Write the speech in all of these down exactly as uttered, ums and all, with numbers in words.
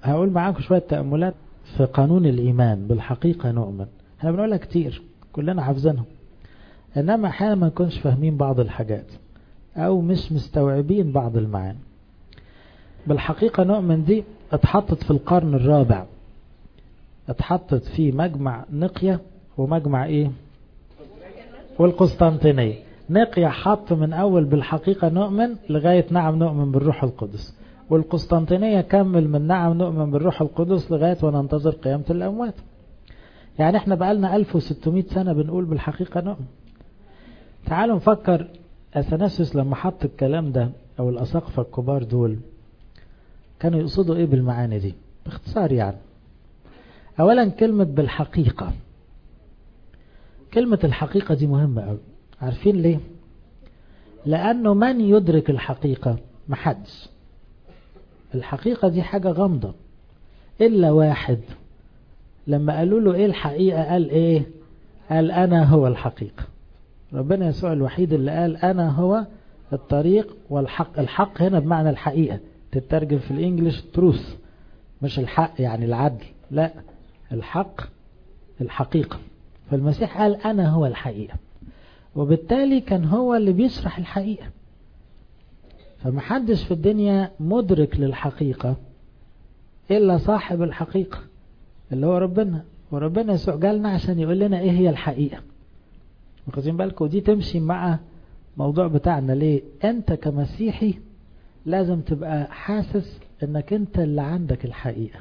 هقول معاكم شوية تأملات في قانون الإيمان. بالحقيقة نؤمن، احنا بنقولها كتير كلنا حافظينها، إنما أحيانا ما نكونش فاهمين بعض الحاجات أو مش مستوعبين بعض المعاني. بالحقيقة نؤمن دي اتحطت في القرن الرابع، اتحطت في مجمع نقية ومجمع ايه والقسطنطينية. نقية حط من أول بالحقيقة نؤمن لغاية نعم نؤمن بالروح القدس، والقسطنطينية كمل من نعم نؤمن بالروح القدس لغاية وننتظر قيامة الأموات. يعني احنا بقالنا ألف وستمائة سنة بنقول بالحقيقة نؤمن. تعالوا نفكر أثناسيوس لما حط الكلام ده أو الأساقفة الكبار دول كانوا يقصدوا ايه بالمعاني دي باختصار. يعني أولا كلمة بالحقيقة، كلمة الحقيقة دي مهمة أوي. عارفين ليه؟ لأنه من يدرك الحقيقة محدش. الحقيقة دي حاجة غامضة إلا واحد. لما قالوا له إيه الحقيقة قال إيه؟ قال أنا هو الحقيقة. ربنا يسوع الوحيد اللي قال أنا هو الطريق والحق. الحق هنا بمعنى الحقيقة، تترجم في الإنجليش تروث، مش الحق يعني العدل، لا، الحق الحقيقة. فالمسيح قال أنا هو الحقيقة، وبالتالي كان هو اللي بيشرح الحقيقة. فمحدش في الدنيا مدرك للحقيقة إلا صاحب الحقيقة اللي هو ربنا. وربنا يسوع جالنا عشان يقول لنا إيه هي الحقيقة. واخدين بالكم؟ دي تمشي مع موضوع بتاعنا. ليه؟ أنت كمسيحي لازم تبقى حاسس إنك أنت اللي عندك الحقيقة،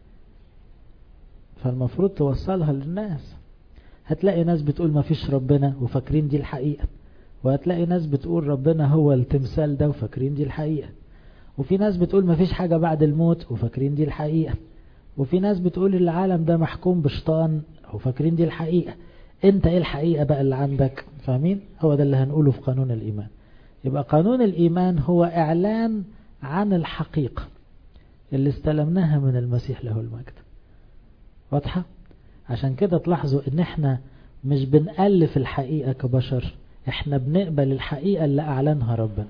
فالمفروض توصلها للناس. هتلاقي ناس بتقول ما فيش ربنا وفاكرين دي الحقيقة، وهتلاقي ناس بتقول ربنا هو التمثال ده وفاكرين دي الحقيقة، وفي ناس بتقول ما فيش حاجة بعد الموت وفاكرين دي الحقيقة، وفي ناس بتقول العالم ده محكوم بشيطان وفاكرين دي الحقيقة. انت ايه الحقيقة بقى اللي عندك؟ فاهمين؟ هو ده اللي هنقوله في قانون الإيمان. يبقى قانون الإيمان هو إعلان عن الحقيقة اللي استلمناها من المسيح له المجد. واضحة؟ عشان كده تلاحظوا ان احنا مش بنألف الحقيقة كبشر، احنا بنقبل الحقيقة اللي اعلنها ربنا.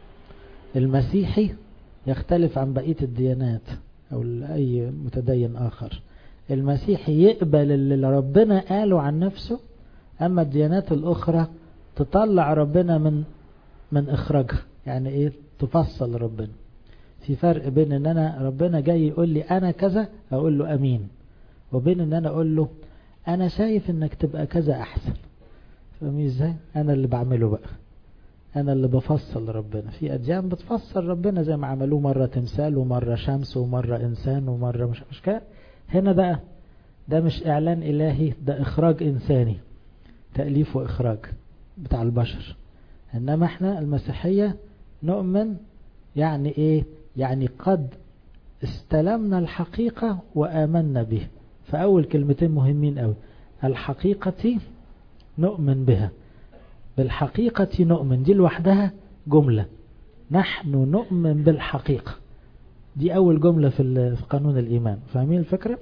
المسيحي يختلف عن بقية الديانات او اي متدين اخر. المسيحي يقبل اللي ربنا قاله عن نفسه، اما الديانات الاخرى تطلع ربنا من من اخراجها. يعني ايه؟ تفصل ربنا. في فرق بين ان انا ربنا جاي يقول لي انا كذا اقول له امين، وبين ان انا اقول له انا شايف انك تبقى كذا احسن. فاهمين ازاي؟ انا اللي بعمله بقى، انا اللي بفصل ربنا. في اديان بتفصل ربنا زي ما عملوه مرة تمثال ومرة شمس ومرة انسان ومرة مش مش كده. هنا بقى ده مش اعلان الهي، ده اخراج انساني، تأليف واخراج بتاع البشر. انما احنا المسيحية نؤمن يعني ايه؟ يعني قد استلمنا الحقيقة وآمنا به. فأول كلمتين مهمين أوي، الحقيقة نؤمن بها، بالحقيقة نؤمن. دي لوحدها جملة، نحن نؤمن بالحقيقة. دي أول جملة في قانون الإيمان. فاهمين الفكرة؟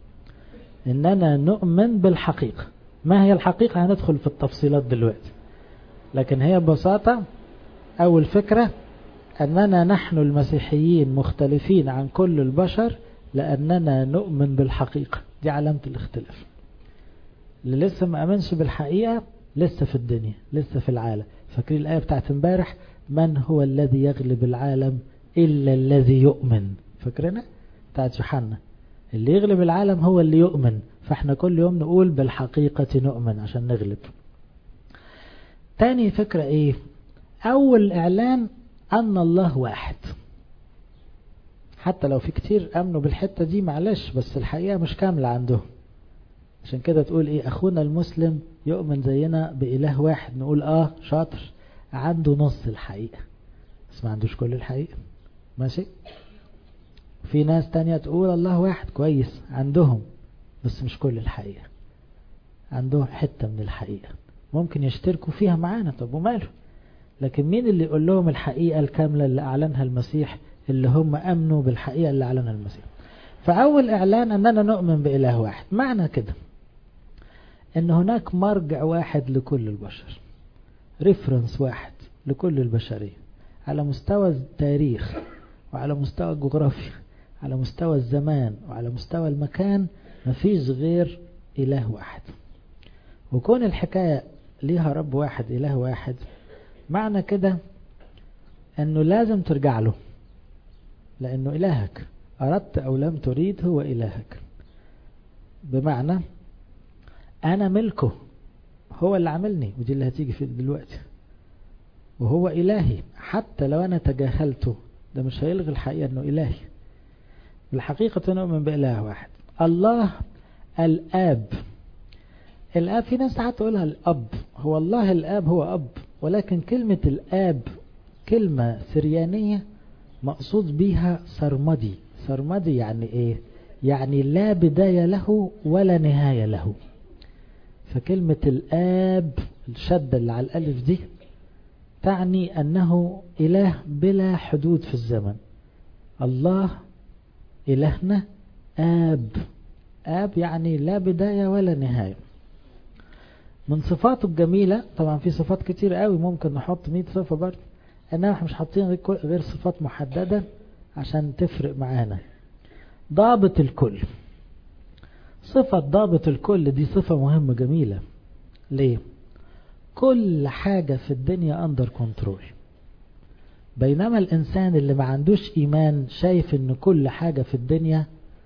إننا نؤمن بالحقيقة. ما هي الحقيقة؟ هندخل في التفصيلات دلوقتي، لكن هي ببساطة أول فكرة أننا نحن المسيحيين مختلفين عن كل البشر لأننا نؤمن بالحقيقة. دي علامة الاختلاف. اللي لسه ما أمنش بالحقيقة لسه في الدنيا، لسه في العالم. فاكرين الآية بتاعت امبارح؟ من هو الذي يغلب العالم إلا الذي يؤمن. فاكرنا بتاعت يوحنا؟ اللي يغلب العالم هو اللي يؤمن. فاحنا كل يوم نقول بالحقيقة نؤمن عشان نغلب. تاني فكرة ايه؟ أول إعلان أن الله واحد. حتى لو في كتير أمنوا بالحتة دي معلش، بس الحقيقة مش كاملة عندهم. عشان كده تقول إيه؟ أخونا المسلم يؤمن زينا بإله واحد، نقول آه شاطر، عنده نص الحقيقة بس ما عندوش كل الحقيقة. ماشي؟ في ناس تانية تقول الله واحد، كويس عندهم بس مش كل الحقيقة، عندهم حتة من الحقيقة ممكن يشتركوا فيها معانا. طب وماله؟ لكن مين اللي يقول لهم الحقيقة الكاملة اللي أعلنها المسيح؟ اللي هم أمنوا بالحقيقة اللي أعلنها المسيح. فأول إعلان أننا نؤمن بإله واحد. معنى كده أن هناك مرجع واحد لكل البشر، ريفرنس واحد لكل البشرية، على مستوى التاريخ وعلى مستوى الجغرافيا، على مستوى الزمان وعلى مستوى المكان مفيش غير إله واحد. وكون الحكاية ليها رب واحد إله واحد معنى كده أنه لازم ترجع له، لأنه إلهك، أردت أو لم تريد هو إلهك. بمعنى أنا ملكه، هو اللي عملني، ودي اللي هتيجي في دلوقتي، وهو إلهي. حتى لو أنا تجاهلته ده مش هيلغي الحقيقة أنه إلهي. بالحقيقة نؤمن بإله واحد الله الآب. الآب في ناس ساعات تقولها الأب، هو الله الآب هو أب، ولكن كلمة الآب كلمة سريانية مقصود بيها سرمدي. سرمدي يعني إيه؟ يعني لا بداية له ولا نهاية له. فكلمة الآب الشدة اللي على الألف دي تعني أنه إله بلا حدود في الزمن. الله إلهنا آب. آب يعني لا بداية ولا نهاية. من صفاته الجميلة، طبعا في صفات كتير قوي ممكن نحط مئة صفة برضه، انما احنا مش حاطين غير صفات محددة عشان تفرق معانا. ضابط الكل. صفة ضابط الكل دي صفة مهمة جميلة. ليه؟ كل حاجة في الدنيا اندر كنترول، بينما الانسان اللي ما عندوش ايمان شايف ان كل حاجة في الدنيا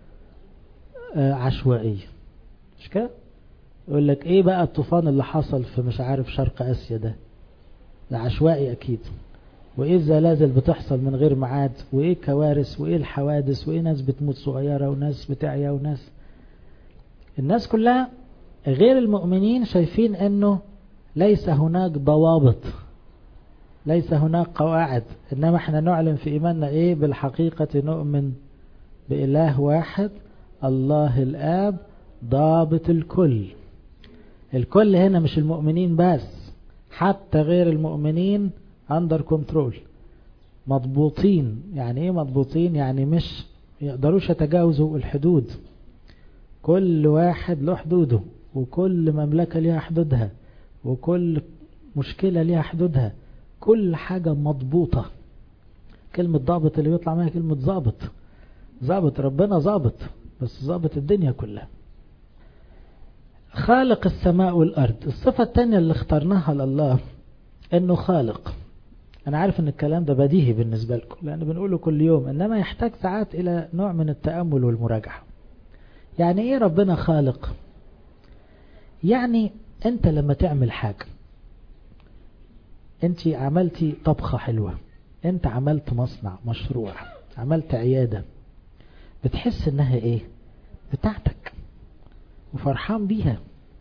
عشوائية. مش كده؟ يقول لك ايه بقى الطوفان اللي حصل في مش عارف شرق اسيا ده؟ ده عشوائي اكيد. وايه الزلازل بتحصل من غير ميعاد، وايه كوارث، وايه الحوادث، وايه ناس بتموت صغيرة وناس بتعيا وناس. الناس كلها غير المؤمنين شايفين انه ليس هناك ضوابط، ليس هناك قواعد، انما احنا نعلن في ايماننا ايه؟ بالحقيقة نؤمن بإله واحد الله الآب ضابط الكل. الكل هنا مش المؤمنين بس، حتى غير المؤمنين under control، مضبوطين. يعني ايه مضبوطين؟ يعني مش يقدروش يتجاوزوا الحدود. كل واحد له حدوده، وكل مملكة لها حدودها، وكل مشكلة لها حدودها. كل حاجة مضبوطة. كلمة ضابط اللي بيطلع منها كلمة ضابط. ضابط ربنا ضابط، بس ضابط الدنيا كلها. خالق السماء والأرض. الصفة الثانية اللي اخترناها لله انه خالق. انا عارف ان الكلام ده بديهي بالنسبة لكم لان بنقوله كل يوم، انما يحتاج ساعات الى نوع من التأمل والمراجعة. يعني ايه ربنا خالق؟ يعني انت لما تعمل حاجة، انت عملتي طبخة حلوة، انت عملت مصنع، مشروع، عملت عيادة، بتحس انها ايه؟ بتاعتك وفرحان بيها.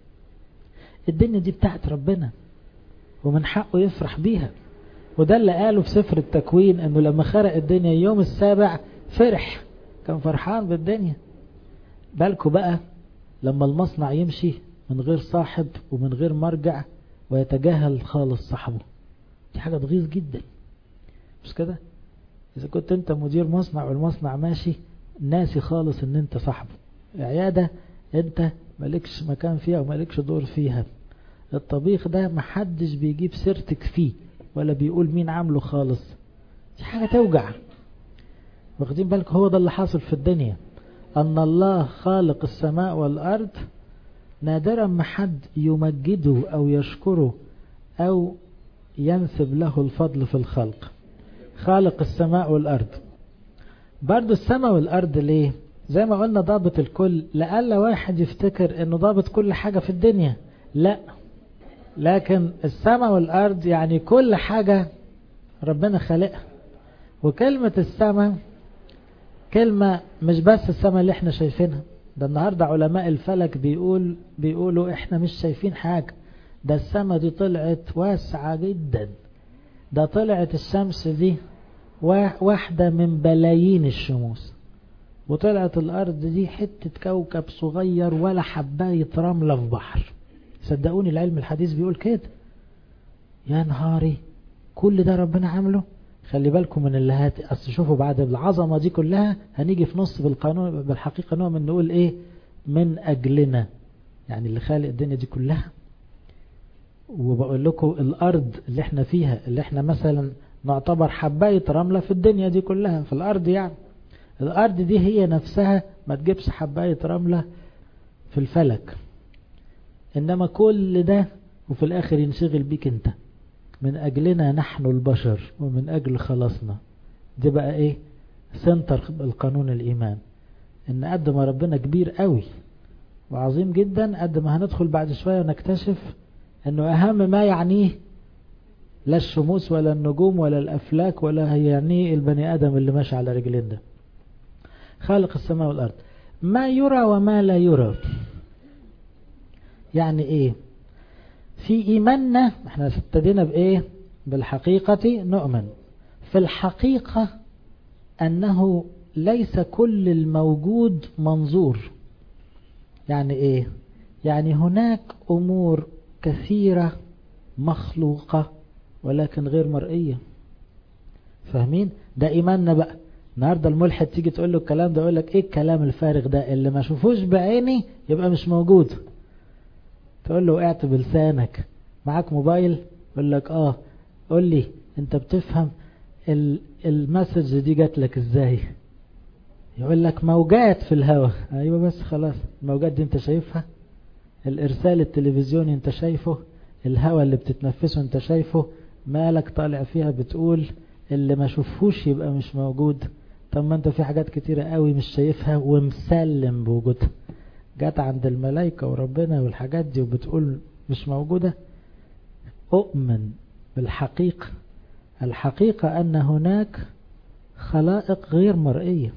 الدنيا دي بتاعت ربنا ومن حقه يفرح بيها. وده اللي قاله في سفر التكوين، انه لما خلق الدنيا يوم السابع فرح، كان فرحان بالدنيا. بالكوا بقى لما المصنع يمشي من غير صاحب ومن غير مرجع ويتجاهل خالص صاحبه، دي حاجة تغيظ جدا. مش كده؟ اذا كنت انت مدير مصنع والمصنع ماشي ناسي خالص ان انت صاحبه، عيادة انت مالكش مكان فيها ومالكش دور فيها، الطبيخ ده محدش بيجيب سيرتك فيه ولا بيقول مين عامله خالص، دي حاجة توجع. واخدين بالك؟ هو ده اللي حاصل في الدنيا، ان الله خالق السماء والارض، نادرا ما حد يمجده او يشكره او ينسب له الفضل في الخلق. خالق السماء والارض. برضو السماء والارض ليه؟ زي ما قلنا ضابط الكل، لألا واحد يفتكر انه ضابط كل حاجة في الدنيا، لا، لكن السماء والارض يعني كل حاجة ربنا خلقها. وكلمة السماء كلمة مش بس السماء اللي احنا شايفينها، ده النهاردة علماء الفلك بيقول بيقولوا احنا مش شايفين حاجة، ده السماء دي طلعت واسعة جدا، ده طلعت الشمس دي واحدة من بلايين الشموس، وطلعت الارض دي حتة كوكب صغير ولا حباية رملة في بحر. صدقوني العلم الحديث بيقول كده. يا نهاري، كل ده ربنا عمله. خلي بالكم من اللي هات، اصل شوفوا بعد العظمة دي كلها هنيجي في نص بالقانون بالحقيقة نوع من نقول ايه؟ من اجلنا، يعني اللي خالق الدنيا دي كلها. وبقول لكم الارض اللي احنا فيها، اللي احنا مثلا نعتبر حباية رملة في الدنيا دي كلها في الارض، يعني الأرض دي هي نفسها ما تجيبش حباية رملة في الفلك، إنما كل ده وفي الآخر ينشغل بيك أنت، من أجلنا نحن البشر ومن أجل خلاصنا. دي بقى إيه سنتر القانون الإيمان، إن قد ما ربنا كبير قوي وعظيم جدا، قد ما هندخل بعد شوية ونكتشف إنه أهم ما يعنيه لا الشموس ولا النجوم ولا الأفلاك، ولا يعني البني آدم اللي ماشي على رجلين ده. خالق السماء والأرض، ما يرى وما لا يرى. يعني إيه؟ في إيماننا احنا ابتدينا بإيه؟ بالحقيقة نؤمن. في الحقيقة أنه ليس كل الموجود منظور. يعني إيه؟ يعني هناك أمور كثيرة مخلوقة ولكن غير مرئية. فاهمين؟ ده إيماننا بقى. النهاردة الملحد تيجي تقول له الكلام ده يقول لك إيه الكلام الفارغ ده اللي ما شوفوش بعيني يبقى مش موجود. تقول له وقعت بلسانك، معاك موبايل؟ يقول لك آه. قول لي أنت بتفهم المسج دي جات لك إزاي؟ يقول لك موجات في الهواء. أيوة بس خلاص، الموجات دي أنت شايفها؟ الإرسال التلفزيوني أنت شايفه؟ الهواء اللي بتتنفسه أنت شايفه؟ مالك طالع فيها بتقول اللي ما شوفهوش يبقى مش موجود؟ طب ما أنت في حاجات كتيرة قوي مش شايفها ومسلم بوجودها، جات عند الملائكة وربنا والحاجات دي وبتقول مش موجودة. أؤمن بالحقيقة. الحقيقة أن هناك خلائق غير مرئية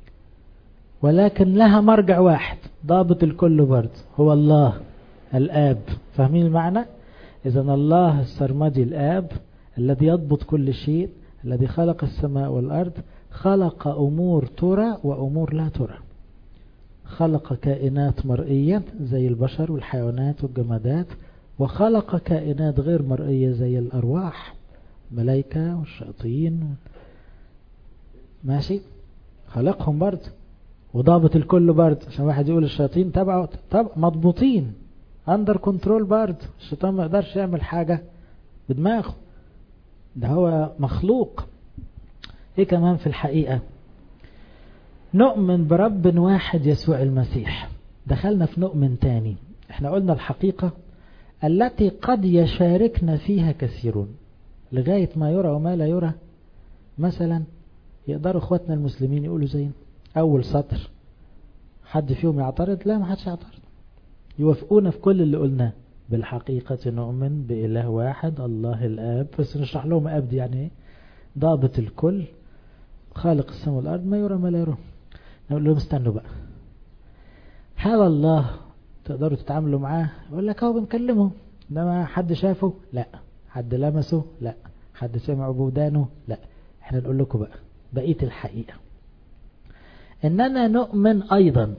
ولكن لها مرجع واحد ضابط الكل برضه، هو الله الآب. فاهمين المعنى؟ إذن الله السرمدي الآب الذي يضبط كل شيء، الذي خلق السماء والأرض، خلق أمور ترى وأمور لا ترى. خلق كائنات مرئية زي البشر والحيوانات والجمادات، وخلق كائنات غير مرئية زي الأرواح، ملائكة والشياطين. ماشي؟ خلقهم برضه وضابط الكل برضه، عشان واحد يقول الشياطين تبعه، طب مضبوطين اندر كنترول برضه. الشيطان ما يقدرش يعمل حاجة بدماغه، ده هو مخلوق. ايه كمان في الحقيقة؟ نؤمن برب واحد يسوع المسيح. دخلنا في نؤمن تاني. احنا قلنا الحقيقة التي قد يشاركنا فيها كثيرون لغاية ما يرى وما لا يرى. مثلا يقدروا اخواتنا المسلمين يقولوا زين اول سطر، حد فيهم يعترض؟ لا، ما حدش يعترض، يوافقونا في كل اللي قلناه. بالحقيقة نؤمن بإله واحد الله الآب، بس نشرح لهم آب دي يعني ايه، ضابط الكل، خالق السماء والأرض، ما يرى ما لا يرى. نقول لهم استنوا بقى، هل الله تقدروا تتعاملوا معاه؟ يقول لك هو بنكلمه، انما حد شافه؟ لا. حد لمسه؟ لا. حد سمع بودانه؟ لا. احنا نقول لكم بقى بقية الحقيقة، اننا نؤمن ايضا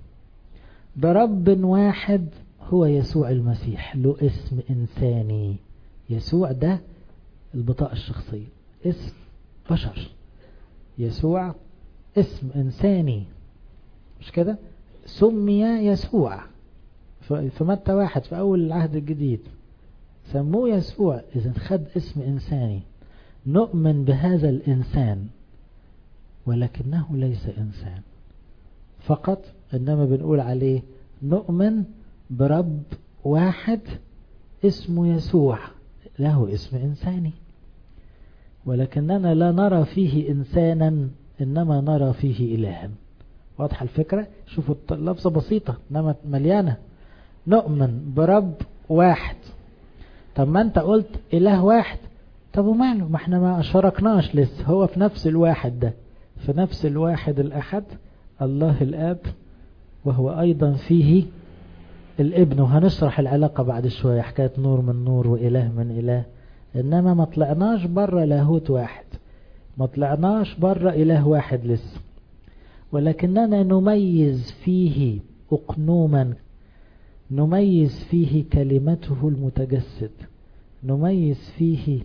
برب واحد هو يسوع المسيح، له اسم انساني. يسوع ده البطاقة الشخصية، اسم بشر. يسوع اسم انساني، مش كده؟ سمي يسوع في متى واحد في اول العهد الجديد، سموه يسوع، اذا خد اسم انساني. نؤمن بهذا الانسان ولكنه ليس انسان فقط، انما بنقول عليه نؤمن برب واحد اسمه يسوع، له اسم انساني، ولكننا لا نرى فيه انسانا انما نرى فيه الها. واضحة الفكرة؟ شوفوا اللفظة بسيطة انما مليانة. نؤمن برب واحد. طب ما انت قلت اله واحد، طب وماله؟ ما احنا ما شاركناش لسه، هو في نفس الواحد ده، في نفس الواحد الأحد الله الآب، وهو أيضا فيه الابن. وهنشرح العلاقة بعد شوية، حكاية نور من نور وإله من إله. إنما ما طلعناش برا لاهوت واحد، ما طلعناش برا إله واحد لسه، ولكننا نميز فيه أقنوما، نميز فيه كلمته المتجسد، نميز فيه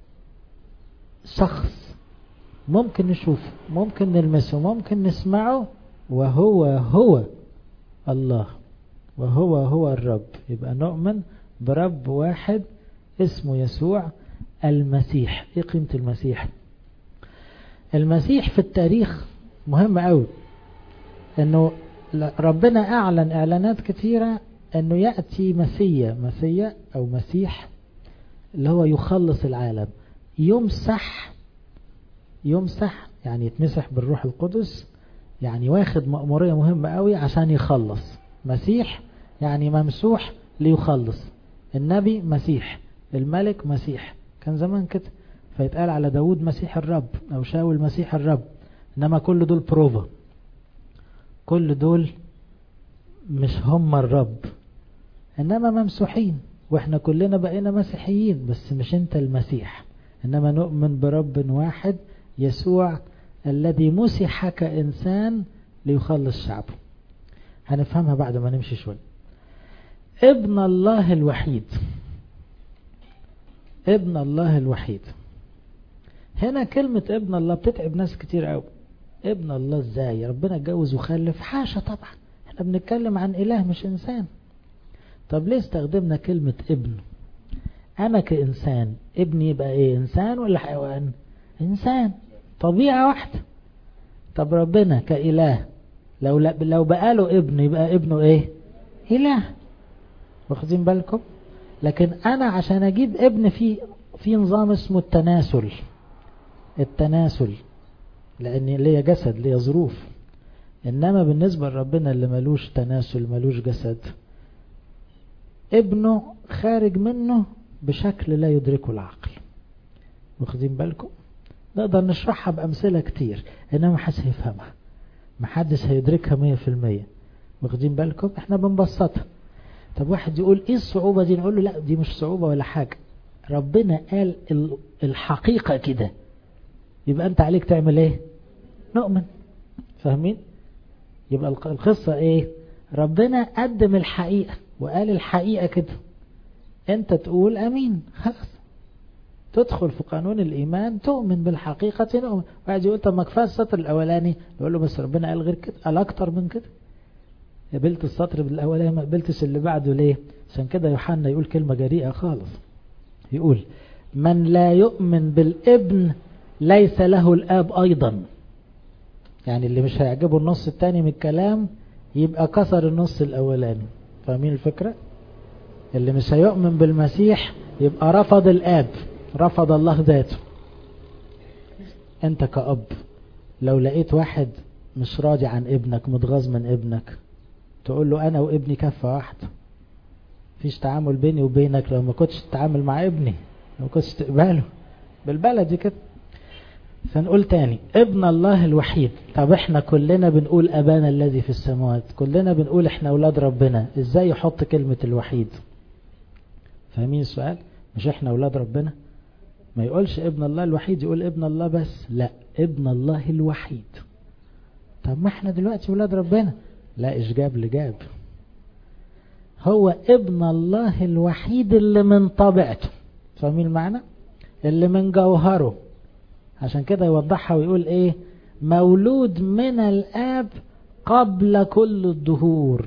شخص ممكن نشوفه، ممكن نلمسه، ممكن نسمعه، وهو هو الله، وهو هو الرب. يبقى نؤمن برب واحد اسمه يسوع المسيح. ايه قيمة المسيح؟ المسيح في التاريخ مهم قوي انه ربنا اعلن اعلانات كثيرة انه يأتي مسيا مسيا او مسيح اللي هو يخلص العالم، يمسح يمسح يعني يتمسح بالروح القدس، يعني واخد مأمورية مهمة قوي عشان يخلص. مسيح يعني ممسوح ليخلص. النبي مسيح، الملك مسيح، كان زمان كده، فيتقال على داود مسيح الرب او شاول مسيح الرب. انما كل دول بروفا، كل دول مش هم الرب، انما ممسوحين، واحنا كلنا بقينا مسيحيين، بس مش انت المسيح، انما نؤمن برب واحد يسوع الذي مسح كإنسان ليخلص شعبه. هنفهمها بعد ما نمشي شوي. ابن الله الوحيد، ابن الله الوحيد. هنا كلمة ابن الله بتتعب ناس كتير قوي. ابن الله ازاي؟ ربنا اتجوز وخلف؟ حاشا طبعا، احنا بنتكلم عن اله مش انسان. طب ليه استخدمنا كلمة ابن؟ انا كإنسان ابني يبقى ايه؟ انسان ولا حيوان؟ انسان، طبيعة واحدة. طب ربنا كإله لو لو بقى له ابن يبقى ابنه ايه؟ اله. واخدين بالكم؟ لكن انا عشان اجيب ابن في في نظام اسمه التناسل. التناسل لان ليا جسد، ليا ظروف. انما بالنسبة لربنا اللي ملوش تناسل ملوش جسد، ابنه خارج منه بشكل لا يدركه العقل. واخدين بالكم؟ نقدر نشرحها بأمثلة كتير، انما محدش هيفهمها، محدش هيدركها مية في المية. واخدين بالكم؟ احنا بنبسطها. طب واحد يقول ايه الصعوبة دي؟ نقول له لا دي مش صعوبة ولا حاجة، ربنا قال الحقيقة كده، يبقى انت عليك تعمل ايه؟ نؤمن. فاهمين؟ يبقى القصة ايه؟ ربنا قدم الحقيقة وقال الحقيقة كده، انت تقول امين، خلاص تدخل في قانون الايمان، تؤمن بالحقيقة نؤمن. واحد يقول طب ما كفايه السطر الاولاني، نقول له بس ربنا قال غير كده، قال اكتر من كده. قبلت السطر الاولاني ما قبلتش اللي بعده ليه؟ عشان كده يوحنا يقول كلمة جريئة خالص، يقول من لا يؤمن بالابن ليس له الاب ايضا. يعني اللي مش هيعجبه النص التاني من الكلام يبقى كسر النص الاولاني. فاهمين الفكرة؟ اللي مش هيؤمن بالمسيح يبقى رفض الاب، رفض الله ذاته. انت كأب لو لقيت واحد مش راضي عن ابنك، متغاظ من ابنك، تقول له انا وابني كفة واحدة، فيش تعامل بيني وبينك لو ما كنتش تتعامل مع ابني، لو ما كنتش تقبله بالبلدي كده. فنقول تاني ابن الله الوحيد. طب احنا كلنا بنقول ابانا الذي في السماوات، كلنا بنقول احنا اولاد ربنا، ازاي يحط كلمة الوحيد؟ فاهمين السؤال؟ مش احنا اولاد ربنا؟ ما يقولش ابن الله الوحيد، يقول ابن الله بس، لا ابن الله الوحيد. طب ما احنا دلوقتي اولاد ربنا، لا ايش جاب لجاب. هو ابن الله الوحيد اللي من طبيعته. فاهمين المعنى؟ اللي من جوهره. عشان كده يوضحها ويقول ايه؟ مولود من الاب قبل كل الدهور،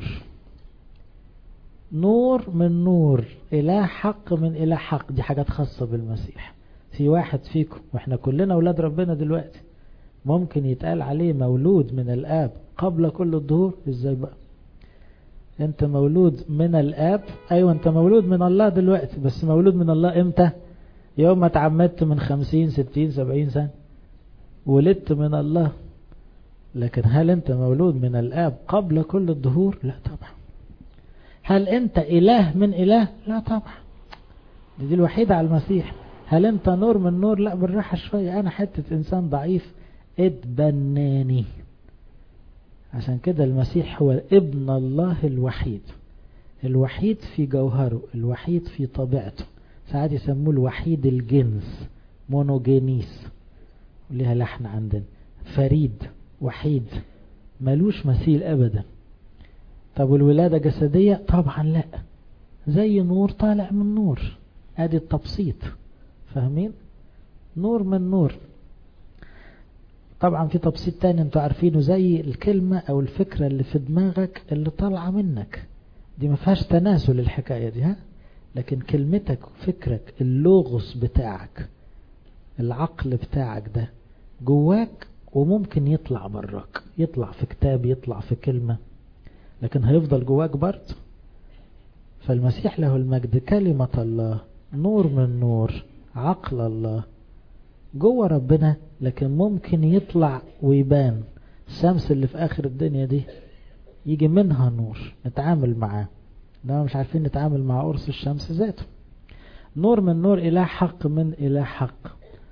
نور من نور، اله حق من اله حق. دي حاجات خاصة بالمسيح. في واحد فيكم واحنا كلنا اولاد ربنا دلوقتي ممكن يتقال عليه مولود من الاب قبل كل الدهور؟ ازاي بقى؟ انت مولود من الاب، ايوه انت مولود من الله دلوقتي، بس مولود من الله امتى؟ يوم ما تعمدت من خمسين ستين سبعين سنة ولدت من الله. لكن هل انت مولود من الاب قبل كل الدهور؟ لا طبعا. هل انت اله من اله؟ لا طبعا. دي, دي الوحيدة على المسيح. هل انت نور من نور؟ لا بالراحة شوية، انا حتة انسان ضعيف اتبناني. عشان كده المسيح هو ابن الله الوحيد، الوحيد في جوهره، الوحيد في طبيعته. ساعات يسموه الوحيد الجنس، مونوجينيس، وليها لحن عندنا، فريد، وحيد، ملوش مثيل ابدا. طب والولادة جسدية؟ طبعا لا، زي نور طالع من نور، ادي التبسيط. فاهمين؟ نور من نور. طبعا في تبسيط تاني انتوا عارفينه، زي الكلمة او الفكرة اللي في دماغك اللي طالعة منك، دي ما فيهاش تناسل الحكاية دي، ها؟ لكن كلمتك وفكرك، اللوغوس بتاعك، العقل بتاعك ده جواك وممكن يطلع براك، يطلع في كتاب، يطلع في كلمة، لكن هيفضل جواك برضه. فالمسيح له المجد كلمة الله، نور من نور، عقل الله جوه ربنا، لكن ممكن يطلع ويبان. الشمس اللي في آخر الدنيا دي يجي منها نور نتعامل معاه، انما مش عارفين نتعامل مع قرص الشمس ذاته. نور من نور، إله حق من إله حق،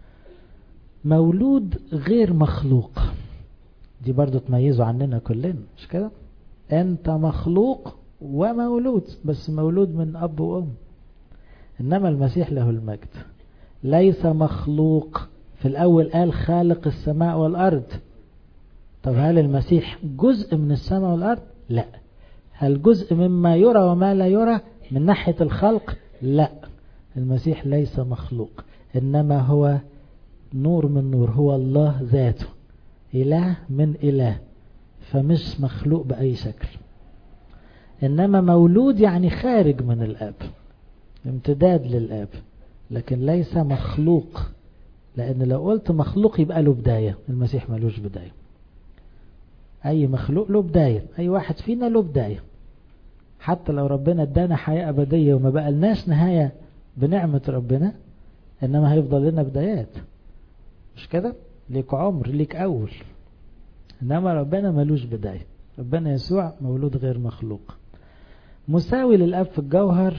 مولود غير مخلوق. دي برضو تميزه عننا كلنا، مش كده؟ انت مخلوق ومولود، بس مولود من أب وأم. إنما المسيح له المجد ليس مخلوق. في الأول قال خالق السماء والأرض. طب هل المسيح جزء من السماء والأرض؟ لا. هل جزء مما يرى وما لا يرى من ناحية الخلق؟ لا. المسيح ليس مخلوق، إنما هو نور من نور، هو الله ذاته، إله من إله، فمش مخلوق بأي شكل. إنما مولود يعني خارج من الآب، امتداد للآب، لكن ليس مخلوق. لأن لو قلت مخلوق يبقى له بداية، المسيح ملوش بداية. أي مخلوق له بداية، أي واحد فينا له بداية. حتى لو ربنا ادانا حياة أبدية وما بقى لناش نهاية بنعمة ربنا، إنما هيفضل لنا بدايات، مش كده؟ ليك عمر، ليك أول. إنما ربنا ملوش بداية. ربنا يسوع مولود غير مخلوق، مساوي للآب في الجوهر.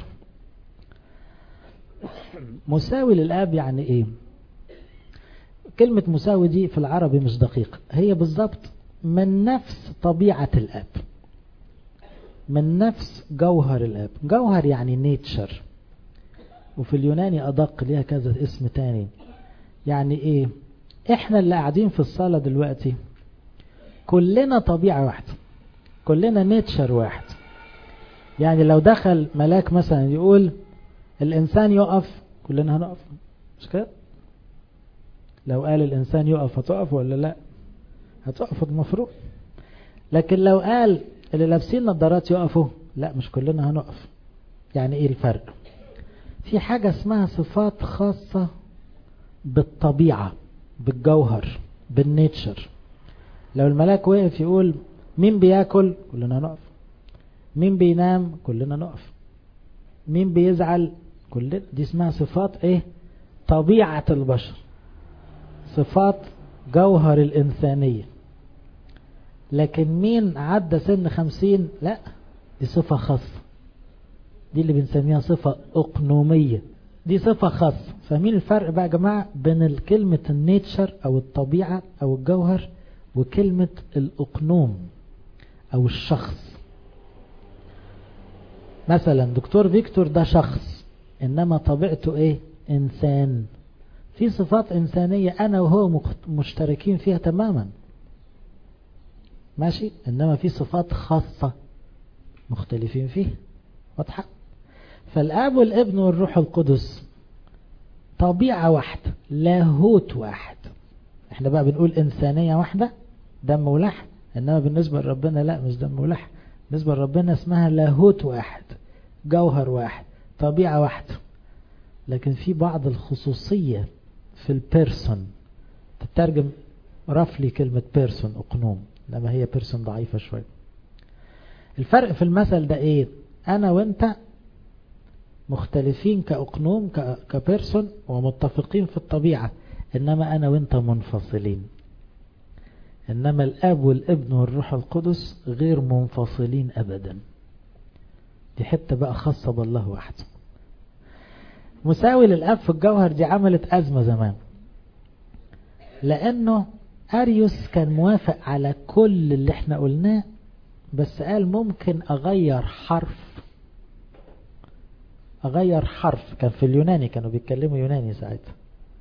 مساوي للآب يعني إيه؟ كلمة مساوي دي في العربي مش دقيقة، هي بالضبط من نفس طبيعة الآب، من نفس جوهر الآب. جوهر يعني نيتشر، وفي اليوناني أدق، ليها كذا اسم تاني. يعني إيه؟ إحنا اللي قاعدين في الصالة دلوقتي كلنا طبيعة واحدة، كلنا نيتشر واحد. يعني لو دخل ملاك مثلا يقول الإنسان يقف، كلنا هنقف، مش كده؟ لو قال الإنسان يقف هتقف ولا لا؟ هتقف المفروض. لكن لو قال اللي لابسين نظارات يقفوا، لا، مش كلنا هنقف. يعني ايه الفرق؟ في حاجة اسمها صفات خاصة بالطبيعة، بالجوهر، بالنيتشر. لو الملاك وقف يقول مين بياكل، كلنا نقف. مين بينام، كلنا نقف. مين بيزعل، كلنا. دي اسمها صفات ايه؟ طبيعة البشر، صفات جوهر الإنسانية. لكن مين عدى سن خمسين، لا، دي صفة خاصة، دي اللي بنسميها صفة أقنومية، دي صفة خاصة. فاهمين الفرق بقى يا جماعة بين الكلمة النيتشر أو الطبيعة أو الجوهر وكلمة الأقنوم أو الشخص؟ مثلا دكتور فيكتور ده شخص، إنما طبيعته إيه؟ إنسان. في صفات إنسانية أنا وهو مشتركين فيها تماما، ماشي، إنما في صفات خاصة مختلفين فيها، واضحة؟ فالآب والابن والروح القدس طبيعة واحدة، لاهوت واحد. احنا بقى بنقول إنسانية واحدة، دم ولحم، إنما بالنسبة لربنا لا، مش دم ولحم. بالنسبة لربنا اسمها لاهوت واحد، جوهر واحد، طبيعة واحدة. لكن في بعض الخصوصية في البيرسون، تترجم رفلي كلمة بيرسون أقنوم، لما هي بيرسون ضعيفة شوية. الفرق في المثل ده ايه؟ انا وانت مختلفين كأقنوم كبيرسون ومتفقين في الطبيعة، انما انا وانت منفصلين. انما الاب والابن والروح القدس غير منفصلين ابدا. دي حتة بقى خاصة بالله وحده. مساوي للاب في الجوهر دي عملت ازمة زمان، لانه اريوس كان موافق على كل اللي احنا قلناه، بس قال ممكن اغير حرف، اغير حرف. كان في اليوناني، كانوا بيتكلموا يوناني ساعتها.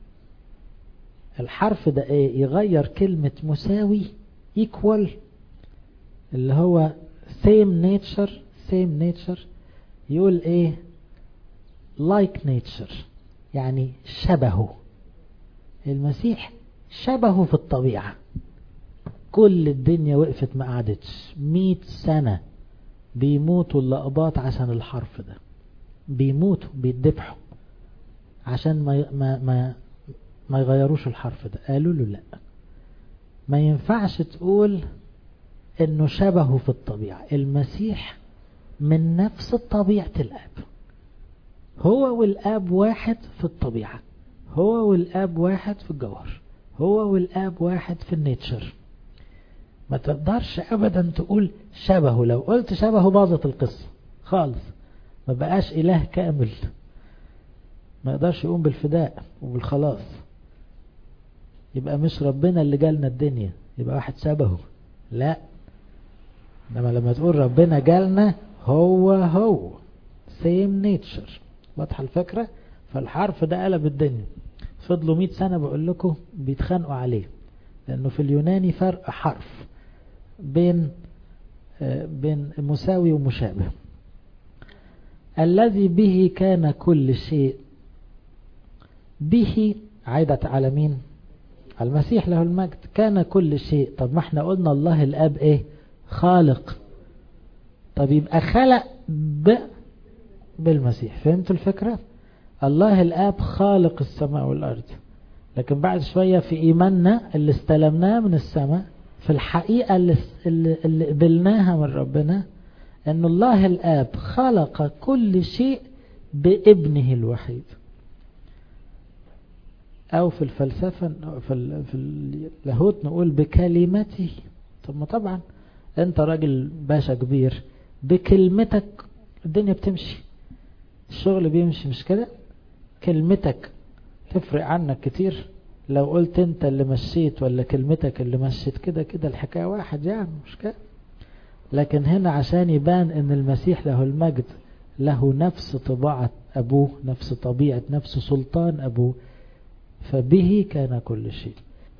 الحرف ده ايه؟ يغير كلمة مساوي equal، اللي هو same nature same nature، يقول ايه؟ like nature، يعني شبهه. المسيح شبهه في الطبيعة. كل الدنيا وقفت ما قعدتش مئة سنة بيموتوا اللقباط عشان الحرف ده، بيموتوا بيدبحوا عشان ما ما ما ما يغيروش الحرف ده. قالوا له لا، ما ينفعش تقول انه شبهه في الطبيعة. المسيح من نفس طبيعة الاب، هو والاب واحد في الطبيعة، هو والاب واحد في الجوهر، هو والاب واحد في النيتشر. ما تقدرش ابدا تقول شبهه. لو قلت شبهه باظت القصة خالص، ما بقاش اله كامل، ما يقدرش يقوم بالفداء وبالخلاص. يبقى مش ربنا اللي جالنا الدنيا، يبقى واحد شبهه. لا، انما لما تقول ربنا جالنا هو هو same nature. واضحة الفكرة؟ فالحرف ده قلب الدنيا. فضلوا مئة سنة بقول لكم بيتخانقوا عليه، لانه في اليوناني فرق حرف بين بين مساوي ومشابه. الذي به كان كل شيء، به عايدة على مين؟ على المسيح له المجد. كان كل شيء. طب ما احنا قلنا الله الاب ايه؟ خالق. طب يبقى خلق ب بالمسيح. فهمتوا الفكرة؟ الله الاب خالق السماء والارض، لكن بعد شوية في ايماننا اللي استلمناه من السماء، في الحقيقة اللي, اللي قبلناها من ربنا، ان الله الاب خلق كل شيء بابنه الوحيد. او في الفلسفة في, في اللاهوت نقول بكلمته. طب ما طبعا انت راجل باشا كبير، بكلمتك الدنيا بتمشي، الشغل بيمشي، مش كده؟ كلمتك تفرق عنك كتير. لو قلت انت اللي مشيت ولا كلمتك اللي مشيت، كده كده الحكاية واحد يعني، مش كده؟ لكن هنا عشان يبان ان المسيح له المجد له نفس طبيعة ابوه، نفس طبيعة، نفس سلطان ابوه، فبه كان كل شيء.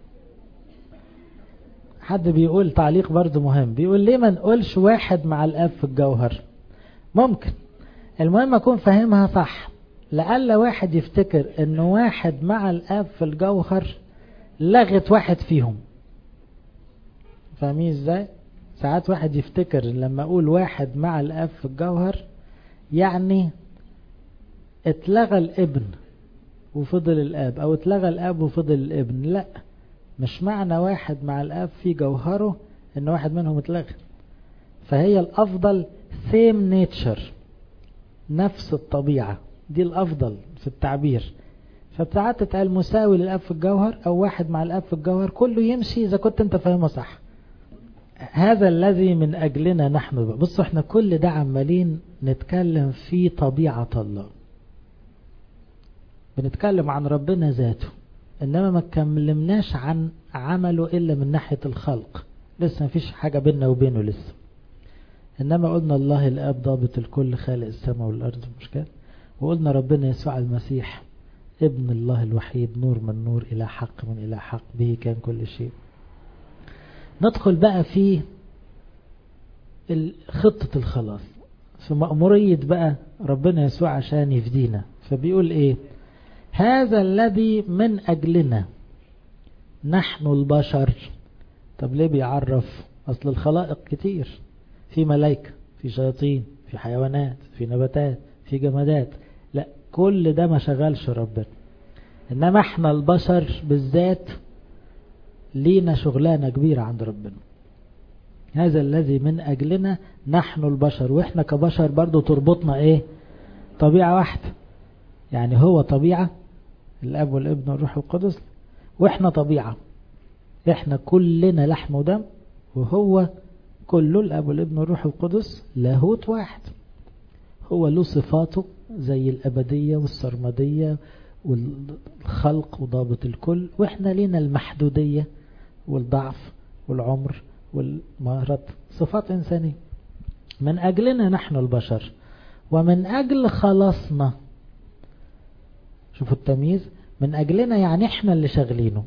حد بيقول تعليق برضو مهم، بيقول ليه ما نقولش واحد مع الاب في الجوهر؟ ممكن، المهم اكون فاهمها صح. لعل واحد يفتكر انه واحد مع الاب في الجوهر لغت واحد فيهم. فاهمين ازاي؟ ساعات واحد يفتكر لما اقول واحد مع الاب في الجوهر يعني اتلغى الابن وفضل الاب، او اتلغى الاب وفضل الابن. لا، مش معنى واحد مع الاب في جوهره ان واحد منهم اتلغى. فهي الافضل same nature، نفس الطبيعة، دي الافضل في التعبير. فبساعات تتقال مساوي للاب في الجوهر او واحد مع الاب في الجوهر، كله يمشي اذا كنت انت فاهمه صح. هذا الذي من اجلنا نحن. بصوا احنا كل ده عمالين نتكلم في طبيعة الله، بنتكلم عن ربنا ذاته، انما ما تكلمناش عن عمله الا من ناحية الخلق. لسه مفيش حاجة بيننا وبينه لسه. انما قلنا الله الاب ضابط الكل، خالق السماء والارض، مش كده؟ وقلنا ربنا يسوع المسيح ابن الله الوحيد، نور من نور، الى حق من الى حق، به كان كل شيء. ندخل بقى في خطة الخلاص، في مأمورية بقى ربنا يسوع عشان يفدينا. فبيقول ايه؟ هذا الذي من أجلنا نحن البشر. طب ليه بيعرف؟ أصل الخلائق كتير، في ملائكة، في شياطين، في حيوانات، في نباتات، في جمادات. لا، كل ده ما شغلش ربنا، إنما احنا البشر بالذات لينا شغلانة كبيرة عند ربنا. هذا الذي من أجلنا نحن البشر. وإحنا كبشر برضو تربطنا إيه؟ طبيعة واحدة. يعني هو طبيعة الأب والابن والروح القدس، وإحنا طبيعة، إحنا كلنا لحم ودم، وهو كله الأب والابن والروح القدس لاهوت واحد. هو له صفاته زي الأبدية والسرمدية والخلق وضابط الكل، وإحنا لنا المحدودية والضعف والعمر والمهارات، صفات إنسانية. من أجلنا نحن البشر ومن أجل خلاصنا. شوفوا التمييز، من أجلنا يعني إحنا اللي شغلينه.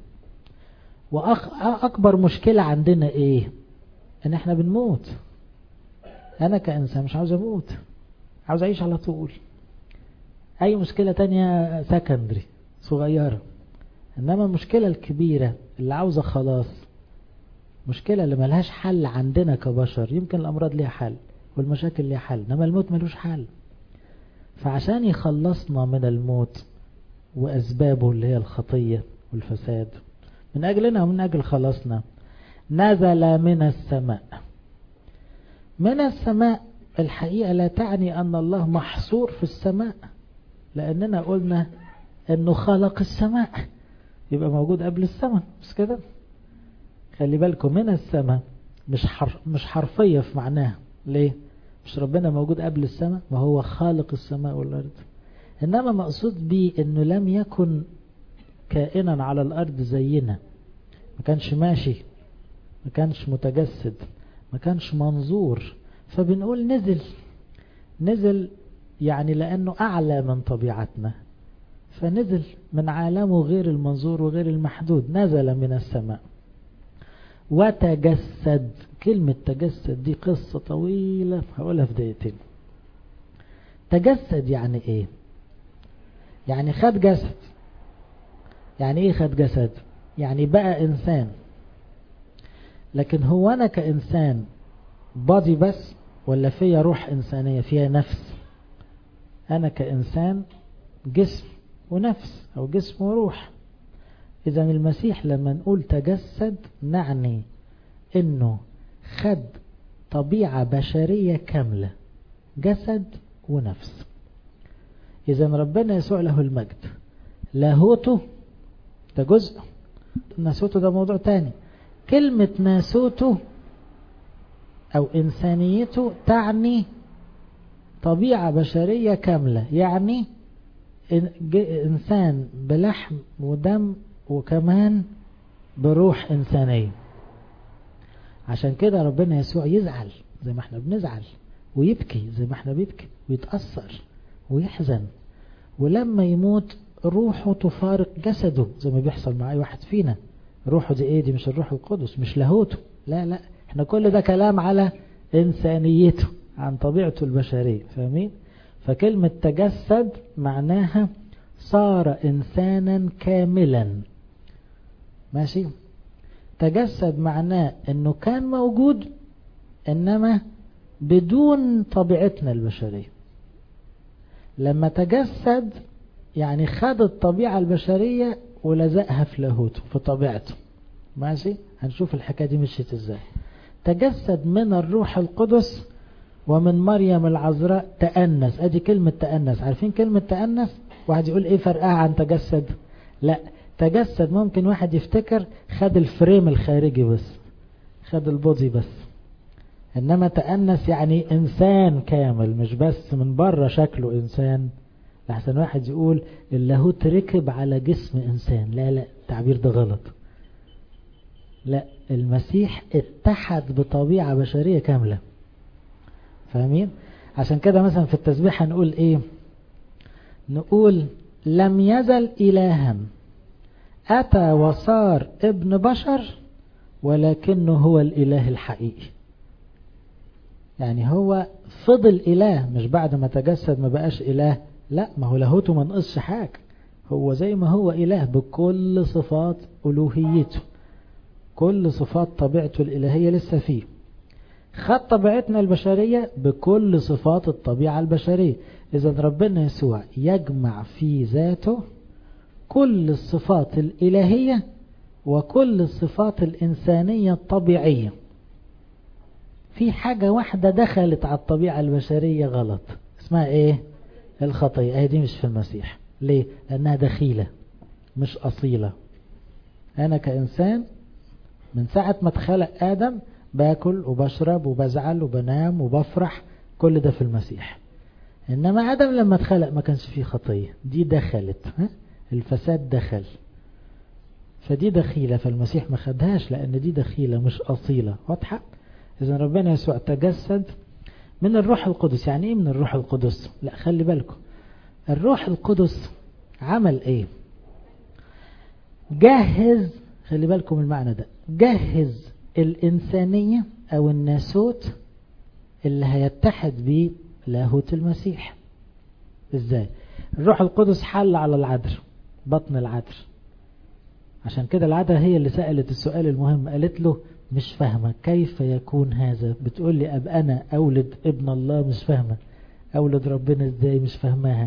وأكبر مشكلة عندنا إيه؟ إن إحنا بنموت. أنا كإنسان مش عاوز أموت، عاوز أعيش على طول. أي مشكلة تانية سكندري صغيرة، إنما المشكلة الكبيرة اللي عاوزة خلاص، مشكلة اللي ملهاش حل عندنا كبشر. يمكن الأمراض ليها حل والمشاكل ليها حل، إنما الموت ملوش حل. فعشان يخلصنا من الموت وأسبابه اللي هي الخطية والفساد، من أجلنا ومن أجل خلاصنا، نزل من السماء. من السماء الحقيقة لا تعني أن الله محصور في السماء، لأننا قلنا أنه خلق السماء، يبقى موجود قبل السماء، مش كده؟ خلي بالكم من السماء مش حر مش حرفية في معناها. ليه؟ مش ربنا موجود قبل السماء؟ ما هو خالق السماء والأرض. إنما مقصود به أنه لم يكن كائنا على الأرض زينا، ما كانش ماشي، ما كانش متجسد، ما كانش منظور، فبنقول نزل. نزل يعني لأنه أعلى من طبيعتنا، فنزل من عالمه غير المنظور وغير المحدود، نزل من السماء وتجسد. كلمة تجسد دي قصة طويلة هقولها في دقيقتين. تجسد يعني ايه؟ يعني خد جسد. يعني ايه خد جسد؟ يعني بقى انسان. لكن هو انا كإنسان بادي بس، ولا فيها روح إنسانية، فيها نفس؟ أنا كإنسان جسم ونفس، أو جسم وروح. إذا المسيح لما نقول تجسد نعني إنه خد طبيعة بشرية كاملة، جسد ونفس. إذا ربنا يسوع له المجد لاهوته ده جزء، ناسوته ده موضوع تاني. كلمة ناسوته أو إنسانيته تعني طبيعة بشرية كاملة، يعني إنسان بلحم ودم وكمان بروح إنسانية. عشان كده ربنا يسوع يزعل زي ما احنا بنزعل، ويبكي زي ما احنا بيبكي، ويتأثر ويحزن، ولما يموت روحه تفارق جسده زي ما بيحصل مع أي واحد فينا. روحه دي ايه؟ دي مش الروح القدس، مش لاهوته، لا لا، احنا كل ده كلام على إنسانيته، عن طبيعته البشرية، فاهمين؟ فكلمة تجسد معناها صار إنسانا كاملا، ماشي؟ تجسد معناه انه كان موجود انما بدون طبيعتنا البشرية. لما تجسد يعني خد الطبيعة البشرية ولزقها في لاهوته، في طبيعته، ماشي؟ هنشوف الحكاية دي مشيت ازاي. تجسد من الروح القدس ومن مريم العذراء، تأنس. ادي كلمة تأنس. عارفين كلمة تأنس؟ واحد يقول ايه فرقها عن تجسد؟ لا، تجسد ممكن واحد يفتكر خد الفريم الخارجي بس، خد البودي بس، انما تأنس يعني انسان كامل، مش بس من بره شكله انسان. لحسن واحد يقول اللاهوت ركب على جسم انسان، لا لا، التعبير ده غلط. لا، المسيح اتحد بطبيعة بشرية كاملة، فاهمين؟ عشان كده مثلا في التسبيح هنقول ايه؟ نقول لم يزل إلها، أتى وصار ابن بشر، ولكنه هو الإله الحقيقي. يعني هو فضل إله، مش بعد ما تجسد ما بقاش إله، لا، ما هو لاهوته ما نقصش حاجة، هو زي ما هو إله بكل صفات ألوهيته، كل صفات طبيعته الإلهية لسه فيه. خد طبيعتنا البشرية بكل صفات الطبيعة البشرية. إذا ربنا يسوع يجمع في ذاته كل الصفات الإلهية وكل الصفات الإنسانية الطبيعية. في حاجة واحدة دخلت على الطبيعة البشرية غلط، اسمها ايه؟ الخطيئة. هي دي مش في المسيح. ليه؟ لأنها دخيلة مش أصيلة. أنا كإنسان من ساعة ما اتخلق آدم باكل وبشرب وبزعل وبنام وبفرح، كل ده في المسيح. إنما آدم لما اتخلق ما كانش فيه خطية، دي دخلت، ها؟ الفساد دخل، فدي دخيلة، فالمسيح ما خدهاش لأن دي دخيلة مش أصيلة. واضحة؟ إذن ربنا يسوع تجسد من الروح القدس. يعني إيه من الروح القدس؟ لا، خلي بالكم، الروح القدس عمل إيه؟ جهز، خلي بالكم المعنى ده، جهز الإنسانية أو الناسوت اللي هيتحد بيه لاهوت المسيح. إزاي؟ الروح القدس حل على العذر، بطن العذر. عشان كده العذراء هي اللي سألت السؤال المهم، قالت له مش فاهمة كيف يكون هذا، بتقول لي أب أنا أولد ابن الله، مش فاهمة أولد ربنا إزاي، مش فاهماها.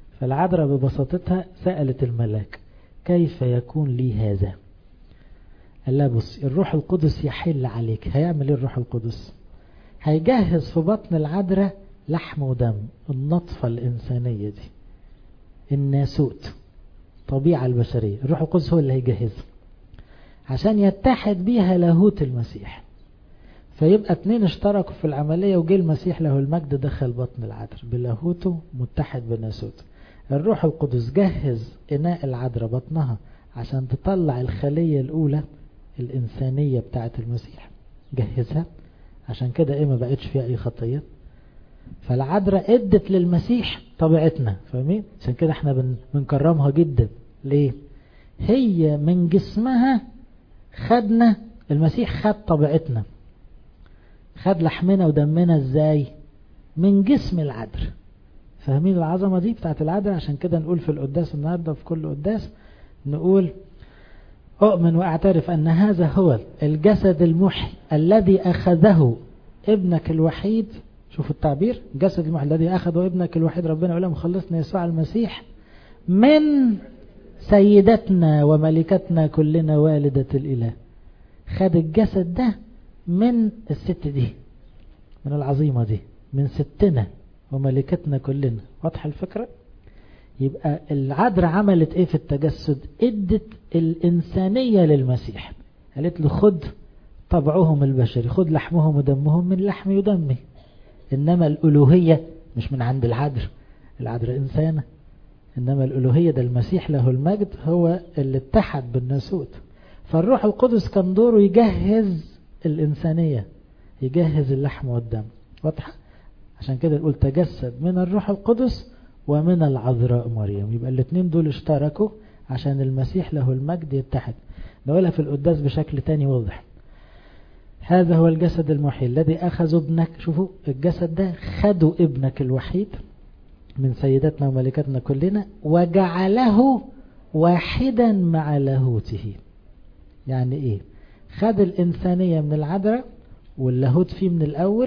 فالعذراء ببساطتها سألت الملاك كيف يكون لي هذا. قال لها بص الروح القدس يحل عليك. هيعمل ايه الروح القدس؟ هيجهز في بطن العذراء لحم ودم، النطفة الإنسانية دي، الناسوت، طبيعة البشرية. الروح القدس هو اللي هيجهزها عشان يتحد بيها لاهوت المسيح. فيبقى اتنين اشتركوا في العملية، وجه المسيح له المجد دخل بطن العذراء بلاهوته متحد بناسوته. الروح القدس جهز إناء العذراء بطنها عشان تطلع الخلية الأولى الإنسانية بتاعت المسيح، جهزها عشان كده ايه ما بقتش فيها اي خطية. فالعذراء ادت للمسيح طبيعتنا، فاهمين؟ عشان كده احنا بن بنكرمها جدا. ليه؟ هي من جسمها خدنا، المسيح خد طبيعتنا، خد لحمنا ودمنا ازاي؟ من جسم العذراء. فاهمين العظمة دي بتاعت العذراء؟ عشان كده نقول في القداس النهاردة في كل قداس نقول أؤمن وأعترف أن هذا هو الجسد المحي الذي أخذه ابنك الوحيد. شوفوا التعبير، جسد المحي الذي أخذه ابنك الوحيد ربنا ولا مخلصنا يسوع المسيح من سيدتنا وملكتنا كلنا والدة الإله. خد الجسد ده من الست دي، من العظيمة دي، من ستنا وملكتنا كلنا. واضحة الفكرة؟ يبقى العذراء عملت ايه في التجسد؟ ادت الانسانية للمسيح، قالت له خد طبعهم البشري، خد لحمهم ودمهم من لحمي ودمي. انما الالوهية مش من عند العذراء، العذراء انسانة، انما الالوهية ده المسيح له المجد هو اللي اتحد بالناسوت. فالروح القدس كان دوره يجهز الانسانية، يجهز اللحم والدم. واضحة؟ عشان كده نقول تجسد من الروح القدس ومن العذراء مريم. يبقى الاثنين دول اشتركوا عشان المسيح له المجد يتحد. نقولها في القداس بشكل تاني واضح. هذا هو الجسد المحيي الذي أخذ ابنك. شوفوا الجسد ده خدوا ابنك الوحيد من سيدتنا وملكتنا كلنا وجعله واحدا مع لاهوته. يعني ايه؟ خد الإنسانية من العذراء واللاهوت فيه من الأول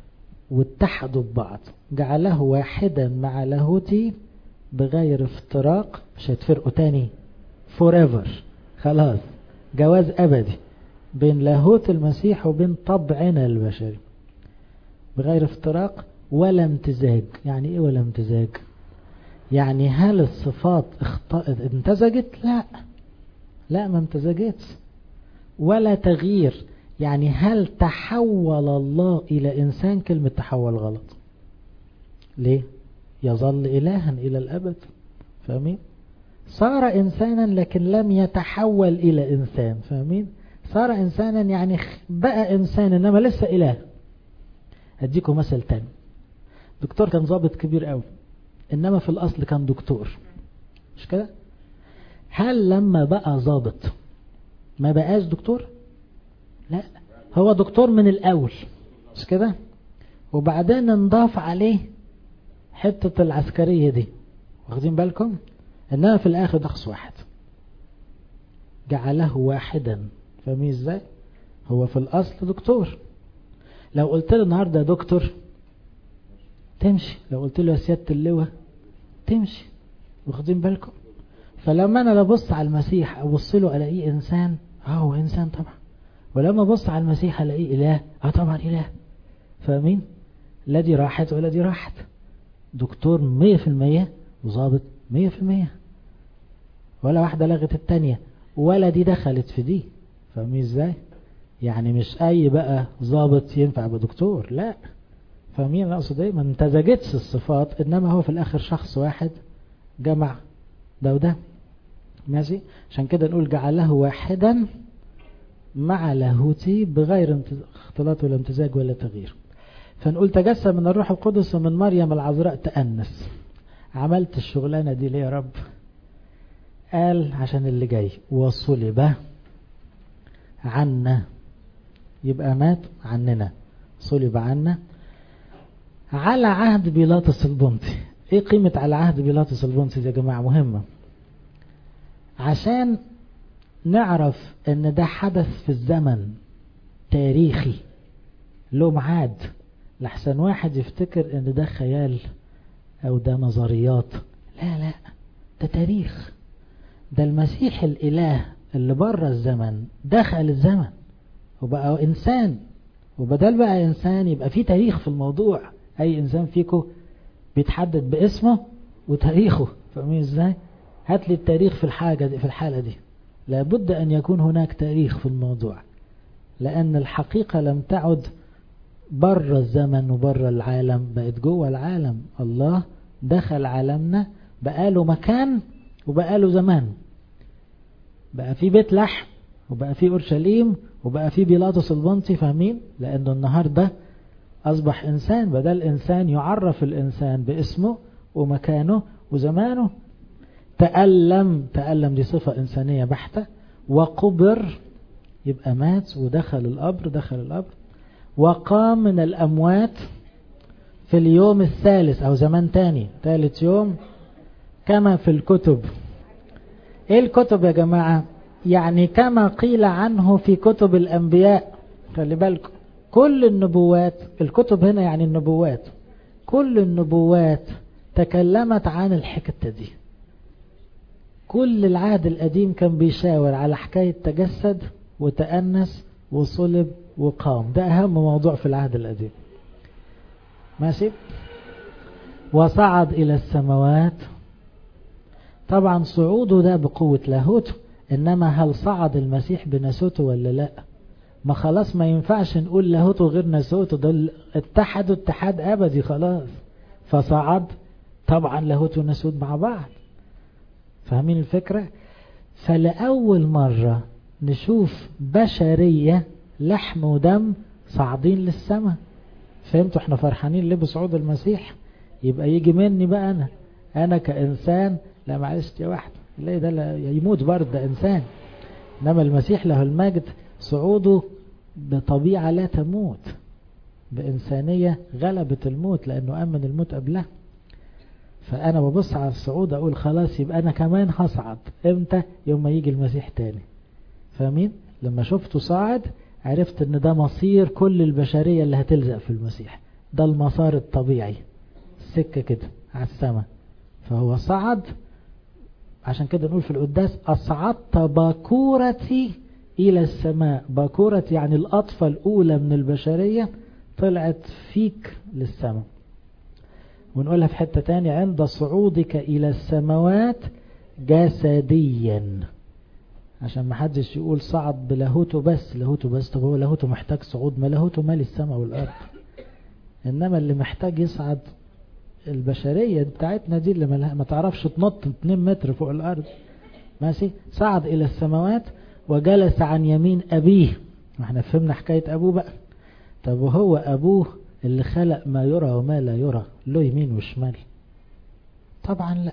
واتحدوا ببعض، جعله واحدا مع لاهوته بغير افتراق. مش هيتفرقوا تاني forever، خلاص جواز أبدي بين لاهوت المسيح وبين طبعنا البشري بغير افتراق ولا امتزاج. يعني ايه ولا امتزاج؟ يعني هل الصفات امتزجت؟ لا لا ما امتزجتش. ولا تغيير، يعني هل تحول الله إلى إنسان؟ كلمة تحول غلط. ليه؟ يظل إلها إلى الأبد. فاهمين؟ صار إنسانا لكن لم يتحول إلى إنسان. فاهمين؟ صار إنسانا يعني بقى إنسان إنما لسه إله. أديكم مثل تاني. دكتور كان ضابط كبير قوي إنما في الأصل كان دكتور، مش كده؟ هل لما بقى ضابط ما بقاش دكتور؟ لا، هو دكتور من الأول، مش كده؟ وبعدين انضاف عليه حتة العسكرية دي، واخدين بالكم؟ إنما في الآخر شخص واحد جعله واحدا. فاهمين ازاي؟ هو في الأصل دكتور. لو قلت له النهارده دكتور تمشي، لو قلت له يا سيادة اللواء تمشي، واخدين بالكم؟ فلما أنا ببص على المسيح أبص له ألاقيه إنسان، اه هو إنسان طبعا. ولما بص على المسيح ألاقيه إله، اه طبعا إله. فاهمين؟ لا دي راحت ولا دي راحت. دكتور مية في المية وظابط مية في المية، ولا واحدة لغت التانية، ولا دي دخلت في دي. فاهمين ازاي؟ يعني مش أي بقى ظابط ينفع بدكتور، لا. فاهمين أقصد ايه؟ ما امتزجتش الصفات، إنما هو في الآخر شخص واحد جمع ده وده. ماشي؟ عشان كده نقول جعله واحدا مع لاهوتي بغير اختلاط ولا امتزاج ولا تغيير. فنقول تجسد من الروح القدس ومن مريم العذراء تأنس. عملت الشغلانة دي ليه يا رب؟ قال عشان اللي جاي وصلب عنا، يبقى مات عننا، صلب عنا على عهد بيلاطس البنطي. ايه قيمة على عهد بيلاطس البنطي يا جماعة؟ مهمة عشان نعرف ان ده حدث في الزمن تاريخي له ميعاد، لحسن واحد يفتكر ان ده خيال او ده نظريات. لا لا، ده تاريخ. ده المسيح الاله اللي بره الزمن دخل الزمن وبقى إنسان، وبدل بقى إنسان يبقى في تاريخ في الموضوع. أي إنسان فيكو بيتحدد باسمه وتاريخه، فاهمين إزاي؟ هات لي التاريخ في الحاجة دي، في الحالة دي لابد أن يكون هناك تاريخ في الموضوع، لأن الحقيقة لم تعد بره الزمن وبره العالم، بقت جوه العالم. الله دخل عالمنا، بقاله مكان وبقاله زمان، بقى في بيت لحم وبقى في أورشليم وبقى في بيلاطس البنطي، فاهمين؟ لأنه النهاردة أصبح إنسان، بدل إنسان يعرف الإنسان باسمه ومكانه وزمانه. تألم، تألم دي صفة إنسانية بحتة. وقبر، يبقى مات ودخل القبر، دخل القبر. وقام من الأموات في اليوم الثالث أو زمان تاني، ثالث يوم، كما في الكتب. إيه الكتب يا جماعة؟ يعني كما قيل عنه في كتب الأنبياء. خلي بالكم، كل النبوات، الكتب هنا يعني النبوات، كل النبوات تكلمت عن الحكاية دي. كل العهد القديم كان بيشاور على حكاية تجسد وتأنس وصلب وقام، ده أهم موضوع في العهد القديم. ماشي. وصعد إلى السماوات، طبعا صعوده ده بقوة لاهوته، إنما هل صعد المسيح بناسوته ولا لا؟ ما خلاص ما ينفعش نقول لاهوته غير ناسوته، ده اتحدوا اتحاد أبدي خلاص. فصعد طبعا لاهوته وناسوت مع بعض، فاهمين الفكرة؟ فلأول مرة نشوف بشرية لحم ودم صاعدين للسماء. فهمتوا احنا فرحانين ليه بصعود المسيح؟ يبقى يجي مني بقى أنا أنا كإنسان، لا معلش يا واحد ليه ده لا يموت برضه، ده إنسان. إنما المسيح له المجد صعوده بطبيعة لا تموت، بإنسانية غلبت الموت لأنه أمن الموت قبلها. فأنا ببص على الصعود أقول خلاص يبقى أنا كمان هصعد. إمتى؟ يوم ما يجي المسيح تاني. فاهمين؟ لما شفته صاعد عرفت ان ده مصير كل البشرية اللي هتلزق في المسيح، ده المسار الطبيعي، السكة كده على السماء. فهو صعد، عشان كده نقول في القداس أصعدت باكورتي إلى السماء. باكورتي يعني الأطفال الأولى من البشرية طلعت فيك للسماء. ونقولها في حتة تانية، عند صعودك إلى السماوات جسديا، عشان ما حدش يقول صعد بلاهوته بس، لاهوته بس. طب هو لاهوته محتاج صعود؟ ما لاهوته مال السماء والأرض. إنما اللي محتاج يصعد البشرية بتاعتنا دي اللي ما تعرفش تنط اتنين متر فوق الأرض. ماشي. صعد إلى السماوات وجلس عن يمين أبيه. ما احنا فهمنا حكاية أبوه بقى. طب وهو أبوه اللي خلق ما يرى وما لا يرى له يمين وشمال؟ طبعا لا،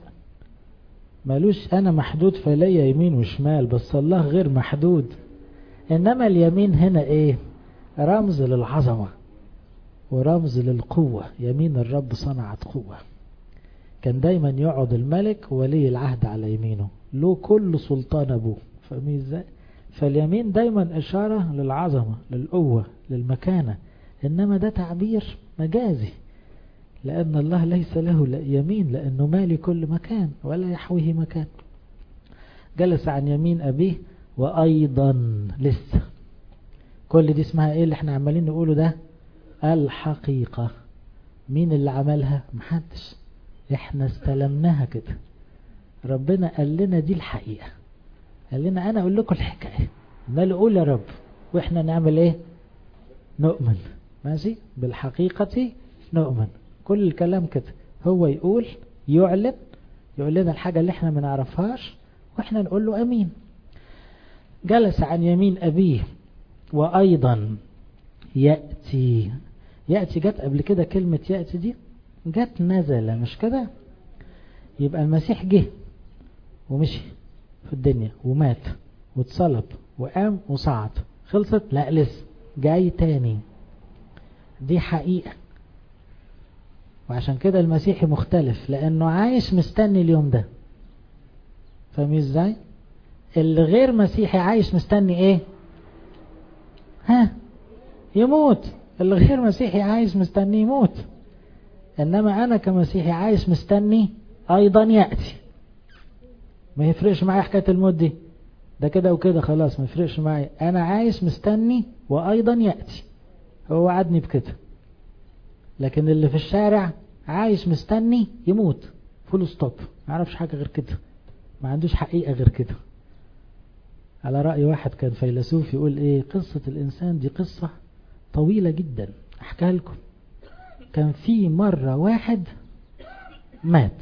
مالوش أنا محدود فليا يمين وشمال، بس الله غير محدود. إنما اليمين هنا إيه؟ رمز للعظمة ورمز للقوة. يمين الرب صنعت قوة. كان دايما يقعد الملك وولي العهد على يمينه، له كل سلطان أبوه. فاهمين إزاي؟ فاليمين دايما إشارة للعظمة، للقوة، للمكانة. إنما ده تعبير مجازي، لأن الله ليس له يمين، لأنه مالي كل مكان ولا يحويه مكان. جلس عن يمين أبيه. وأيضا لسه كل دي اسمها إيه اللي احنا عمالين نقوله ده؟ الحقيقة. مين اللي عملها؟ محدش، احنا استلمناها كده. ربنا قال لنا دي الحقيقة، قال لنا أنا أقول لكم الحكاية، قال قول يا رب، وإحنا نعمل إيه؟ نؤمن. ماشي. بالحقيقة نؤمن. كل الكلام كده، هو يقول، يعلن، يقول لنا الحاجة اللي احنا ما نعرفهاش واحنا نقول له امين. جلس عن يمين ابيه. وايضا يأتي. يأتي جت قبل كده، كلمة يأتي دي جت نزل، مش كده؟ يبقى المسيح جه ومشي في الدنيا ومات واتصلب وقام وصعد، خلصت؟ لا لسه جاي تاني. دي حقيقة. وعشان كده المسيحي مختلف، لأنه عايش مستني اليوم ده. فاهمين ازاي؟ اللي غير مسيحي عايش مستني ايه؟ ها؟ يموت. اللي غير مسيحي عايش مستني يموت. انما انا كمسيحي عايش مستني ايضا يأتي. ما يفرقش معايا حكاية الموت دي، ده كده وكده خلاص ما يفرقش معي، انا عايش مستني وايضا يأتي، هو وعدني بكده. لكن اللي في الشارع عايش مستني يموت فول ستوب، ما يعرفش حاجة غير كده، ما عندوش حقيقة غير كده. على رأي واحد كان فيلسوف يقول ايه، قصة الانسان دي قصة طويلة جدا احكيها لكم. كان في مرة واحد مات،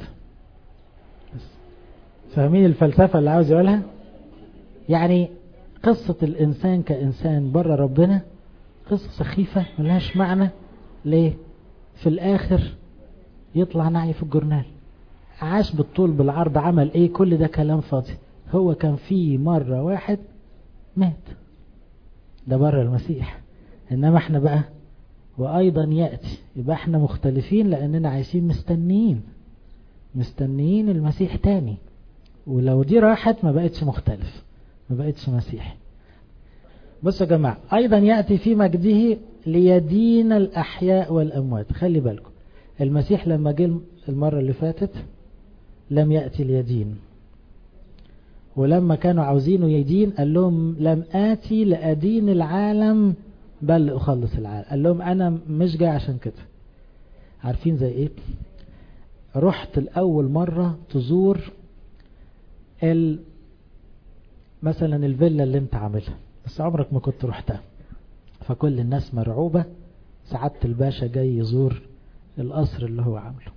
فاهمين الفلسفة اللي عاوز يقولها؟ يعني قصة الانسان كإنسان بره ربنا قصة سخيفة ملهاش معنى. ليه؟ في الاخر يطلع نعي في الجورنال، عاش بالطول بالعرض، عمل ايه؟ كل ده كلام فاضي. هو كان في مرة واحد مات، ده بره المسيح. انما احنا بقى وايضا يأتي، يبقى احنا مختلفين لاننا عايشين مستنيين مستنيين المسيح تاني. ولو دي راحت ما بقتش مختلف، ما بقتش مسيح. بصوا يا جماعة، ايضا يأتي في مجده ليدين الاحياء والاموات. خلي بالكم، المسيح لما جه المرة اللي فاتت لم يأتي ليدين، ولما كانوا عاوزينه يدين قال لهم لم آتي لأدين العالم بل أخلص العالم. قال لهم أنا مش جاي عشان كده. عارفين زي إيه؟ رحت الأول مرة تزور ال مثلا الفيلا اللي انت عاملها، بس عمرك ما كنت رحتها، فكل الناس مرعوبة. سعادة الباشا جاي يزور القصر اللي هو عامله،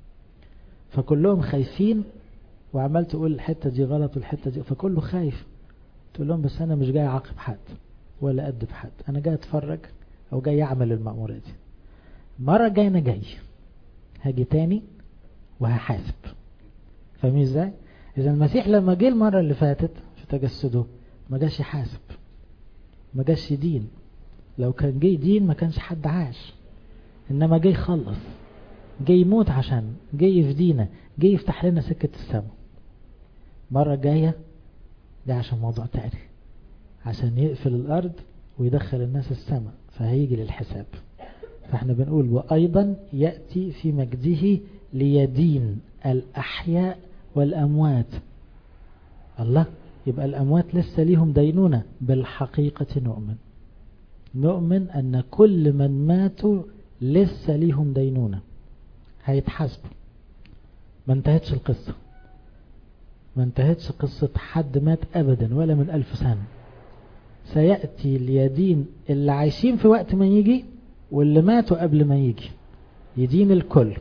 فكلهم خايفين، وعمال تقول الحتة دي غلط والحتة دي، فكله خايف. تقول لهم بس أنا مش جاي أعاقب حد ولا أدب حد، أنا جاي أتفرج أو جاي أعمل المأمورة دي. مرة جاي أنا جاي هاجي تاني وهحاسب. فاهمين ازاي؟ إذا المسيح لما جه المرة اللي فاتت في تجسده ما جاش يحاسب، ما جاش يدين. لو كان جاي يدين ما كانش حد عاش، إنما جاي يخلص، جاي يموت عشان جاي يفدينا، جاي يفتح لنا سكة السماء. مرة جاية ده عشان موضوع تاني، عشان يقفل الأرض ويدخل الناس السماء، فهيجي للحساب. فاحنا بنقول وأيضا يأتي في مجده ليدين الأحياء والأموات. الله، يبقى الأموات لسه ليهم دينونة. بالحقيقة نؤمن نؤمن أن كل من ماتوا لسه ليهم دينونة، هيتحاسبوا. ما انتهتش القصة، ما انتهتش قصة حد مات أبدا ولا من ألف سنة. سيأتي ليدين اللي عايشين في وقت ما يجي واللي ماتوا قبل ما يجي، يدين الكل.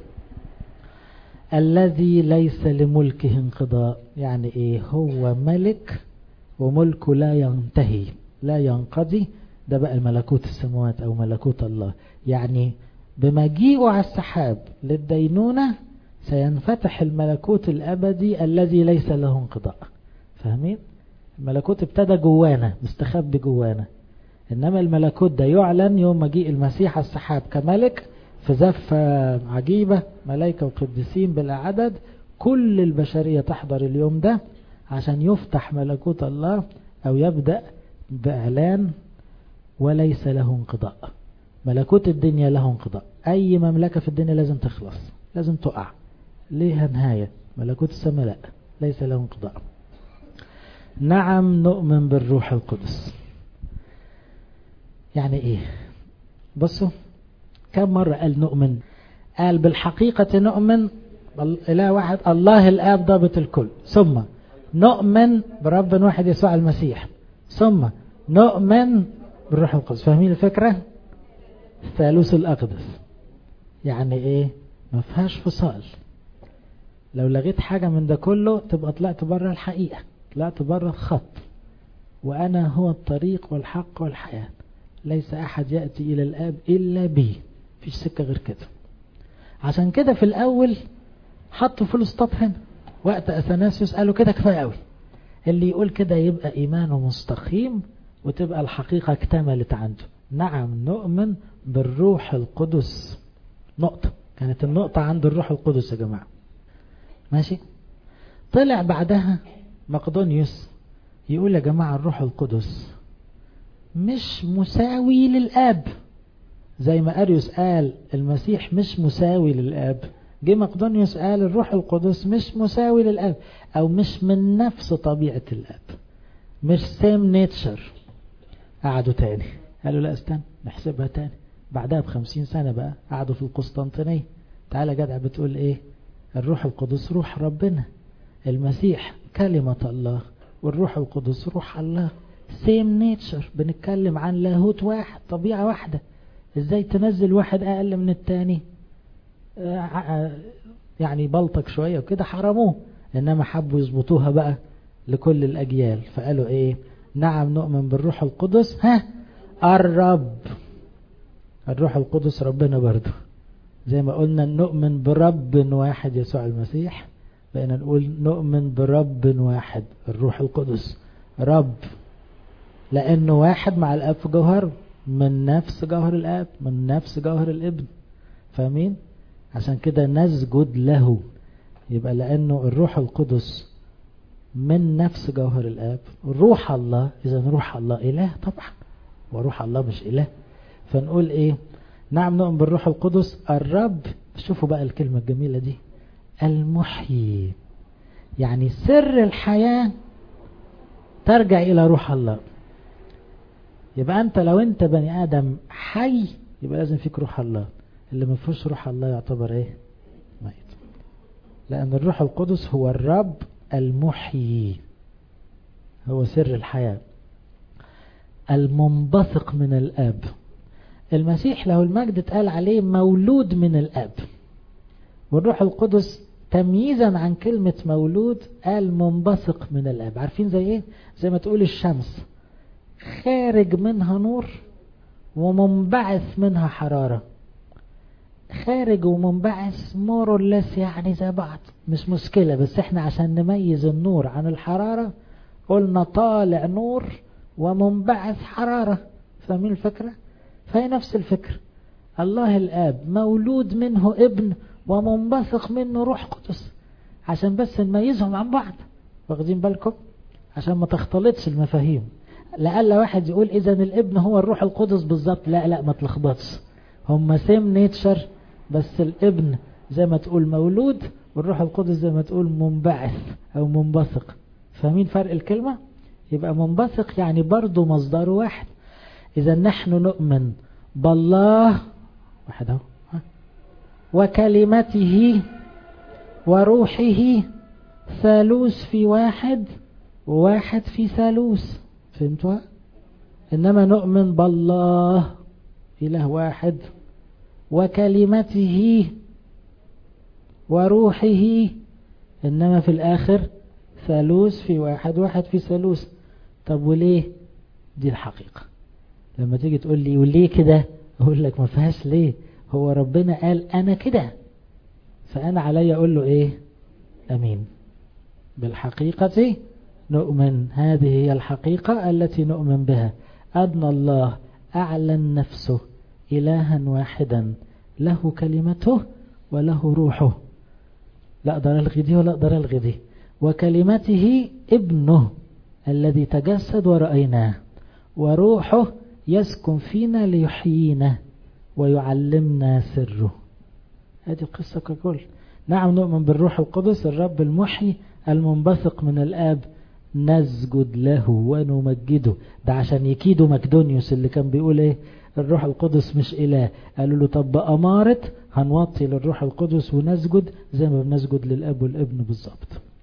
الذي ليس لملكه انقضاء، يعني ايه؟ هو ملك وملكه لا ينتهي لا ينقضي. ده بقى ملكوت السماوات او ملكوت الله. يعني بمجيئه على السحاب للدينونة سينفتح الملكوت الأبدي الذي ليس له انقضاء. فاهمين؟ الملكوت ابتدى جوانا، مستخبي جوانا، إنما الملكوت ده يعلن يوم مجيء المسيح على السحاب كملك في زفة عجيبة، ملائكة وقديسين بلا عدد. كل البشرية تحضر اليوم ده عشان يفتح ملكوت الله أو يبدأ بإعلان وليس له انقضاء. ملكوت الدنيا له انقضاء، أي مملكة في الدنيا لازم تخلص، لازم تقع، ليها نهاية. ملكوت السماء لا، ليس له انقضاء. نعم نؤمن بالروح القدس. يعني ايه؟ بصوا كم مرة قال نؤمن؟ قال بالحقيقة نؤمن إله واحد الله الآب ضابط الكل، ثم نؤمن برب واحد يسوع المسيح، ثم نؤمن بالروح القدس. فاهمين الفكرة؟ الثالوث الأقدس. يعني ايه؟ ما فيهاش فصال. لو لغيت حاجة من ده كله تبقى طلعت بره الحقيقة، طلعت بره الخط. وأنا هو الطريق والحق والحياة، ليس أحد يأتي إلى الآب إلا بي، فيش سكة غير كده. عشان كده في الأول حطوا فول ستوب هنا. وقت أثناسيوس قالوا كده كفاية قوي، اللي يقول كده يبقى إيمانه مستقيم وتبقى الحقيقة اكتملت عنده. نعم نؤمن بالروح القدس. نقطة، كانت النقطة عند الروح القدس يا جماعة. ماشي؟ طلع بعدها مقدونيوس يقول يا جماعة الروح القدس مش مساوي للآب، زي ما أريوس قال المسيح مش مساوي للآب. جه مقدونيوس قال الروح القدس مش مساوي للآب، أو مش من نفس طبيعة الآب. مش سيم نيتشر. قعدوا تاني قالوا لا استنى نحسبها تاني. بعدها بخمسين سنة بقى قعدوا في القسطنطينية. تعالى جدع بتقول ايه؟ الروح القدس روح ربنا، المسيح كلمة الله، والروح القدس روح الله، سيم نيتشر. بنتكلم عن لاهوت واحد، طبيعة واحدة. ازاي تنزل واحد اقل من التاني؟ يعني بلطك شوية وكده حرموه، انما حبوا يظبطوها بقى لكل الاجيال. فقالوا ايه؟ نعم نؤمن بالروح القدس. ها الرب، الروح القدس ربنا برضه. زي ما قلنا نؤمن برب واحد يسوع المسيح، بقينا نقول نؤمن برب واحد الروح القدس. رب لانه واحد مع الاب في جوهره، من نفس جوهر الاب، من نفس جوهر الابن. فاهمين؟ عشان كده نسجد له. يبقى لانه الروح القدس من نفس جوهر الاب، روح الله، اذا روح الله اله طبعا، وروح الله مش اله. فنقول ايه؟ نعم نؤمن بالروح القدس الرب. شوفوا بقى الكلمة الجميلة دي، المحيي. يعني سر الحياة ترجع الى روح الله. يبقى انت لو انت بني ادم حي يبقى لازم فيك روح الله. اللي ما فيهوش روح الله يعتبر ايه؟ ميت. لان الروح القدس هو الرب المحيي، هو سر الحياة المنبثق من الاب. المسيح له المجد اتقال عليه مولود من الاب، والروح القدس تمييزا عن كلمة مولود قال منبثق من الاب. عارفين زي ايه؟ زي ما تقول الشمس خارج منها نور ومنبعث منها حرارة. خارج ومنبعث مورولس يعني زي بعض، مش مشكلة. بس احنا عشان نميز النور عن الحرارة قلنا طالع نور ومنبعث حرارة. فاهمين الفكرة؟ فهي نفس الفكرة. الله الآب مولود منه ابن ومنبثق منه روح قدس، عشان بس نميزهم عن بعض. واخدين بالكم؟ عشان ما تختلطش المفاهيم. لألا واحد يقول إذا الابن هو الروح القدس بالظبط. لا لا ما تلخبطش، هم سيم نيتشر، بس الابن زي ما تقول مولود، والروح القدس زي ما تقول منبعث أو منبثق. فاهمين فرق الكلمة؟ يبقى منبثق يعني برضو مصدر واحد. إذا نحن نؤمن بالله واحد اهو، وكلمته وروحه، ثالوث في واحد وواحد في ثالوث. فهمتوا؟ إنما نؤمن بالله إله واحد، وكلمته وروحه، إنما في الآخر ثالوث في واحد واحد في ثالوث. طب وليه؟ دي الحقيقة. لما تيجي تقول لي وليه كده أقول لك ما فيهاش ليه. هو ربنا قال أنا كده، فأنا علي أقول له إيه؟ أمين. بالحقيقة نؤمن، هذه هي الحقيقة التي نؤمن بها، أن الله أعلن نفسه إلها واحدا له كلمته وله روحه. لا أقدر ألغي دي ولا أقدر ألغي دي. وكلمته ابنه الذي تجسد ورأيناه، وروحه يسكن فينا ليحيينا ويعلمنا سره. هذه القصة ككل. نعم نؤمن بالروح القدس الرب المحيي المنبثق من الآب، نسجد له ونمجده. ده عشان يكيدوا مكدونيوس اللي كان بيقول ايه الروح القدس مش إله. قالوا له طب بأمارة هنوطي للروح القدس ونسجد زي ما بنسجد للأب والابن بالظبط،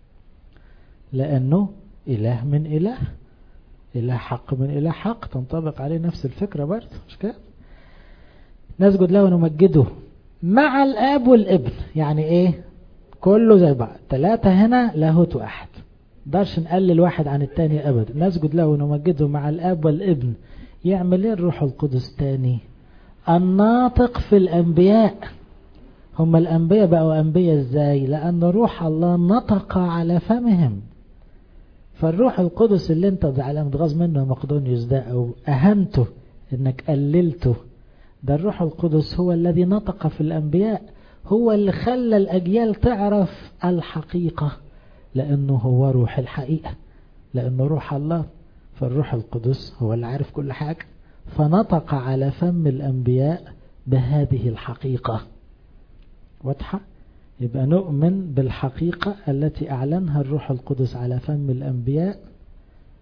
لأنه إله من إله، إله حق من إله حق، تنطبق عليه نفس الفكرة برضه، مش كده؟ نسجد له ونمجده مع الآب والابن. يعني ايه؟ كله زي بعض، ثلاثة هنا لاهوت واحد، مقدرش نقلل واحد عن التاني أبدا. نسجد له ونمجده مع الآب والابن. يعمل ايه الروح القدس تاني؟ الناطق في الأنبياء. هم الأنبياء بقوا أنبياء ازاي؟ لأن روح الله نطق على فمهم. فالروح القدس اللي انت زعلان متغاظ منه مقدونيوس ده أو أهمته انك قللته، ده الروح القدس هو الذي نطق في الأنبياء، هو اللي خلى الأجيال تعرف الحقيقة، لأنه هو روح الحقيقة، لأنه روح الله. فالروح القدس هو اللي عارف كل حاجة، فنطق على فم الأنبياء بهذه الحقيقة. واضحة؟ يبقى نؤمن بالحقيقة التي أعلنها الروح القدس على فم الأنبياء،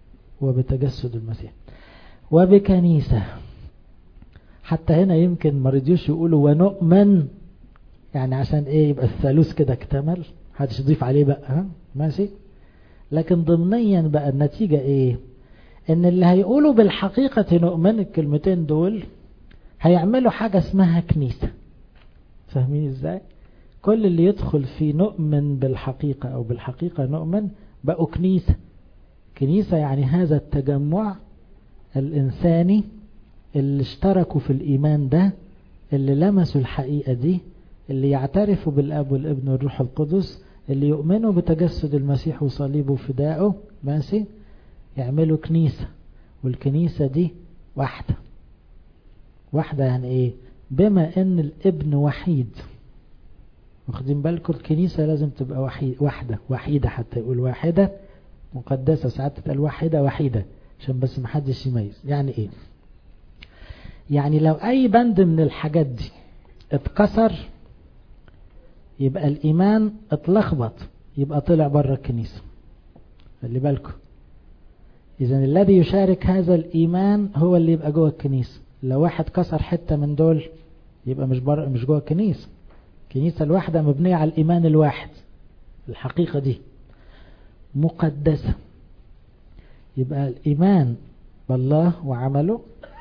وبتجسد المسيح وبكنيسة. حتى هنا يمكن ما رضيوش يقولوا ونؤمن، يعني عشان ايه يبقى الثالوث كده اكتمل، محدش يضيف عليه بقى، ها ماشي. لكن ضمنيا بقى النتيجة ايه؟ ان اللي هيقولوا بالحقيقة نؤمن الكلمتين دول هيعملوا حاجة اسمها كنيسة. فاهمين ازاي؟ كل اللي يدخل في نؤمن بالحقيقة او بالحقيقة نؤمن بقوا كنيسة. كنيسة يعني هذا التجمع الانساني اللي اشتركوا في الايمان ده، اللي لمسوا الحقيقة دي، اللي يعترفوا بالاب والابن والروح القدس، اللي يؤمنوا بتجسد المسيح وصليبه وفدائه، ماشي، يعملوا كنيسة. والكنيسة دي واحدة. واحدة يعني ايه؟ بما ان الابن وحيد، واخدين بالكم الكنيسة لازم تبقى وحيد واحدة وحيدة، حتى يقول واحدة مقدسة، ساعات تتقال واحدة وحيدة عشان بس محدش يميز. يعني ايه؟ يعني لو اي بند من الحاجات دي اتكسر يبقى الايمان اتلخبط، يبقى طلع بره الكنيسة. خلي بالكم، اذا الذي يشارك هذا الايمان هو اللي يبقى جوه الكنيسة. لو واحد كسر حتة من دول يبقى مش بره، مش جوه الكنيسة. الكنيسة الواحدة مبنية على الايمان الواحد، الحقيقة دي مقدسة. يبقى الايمان بالله وعمله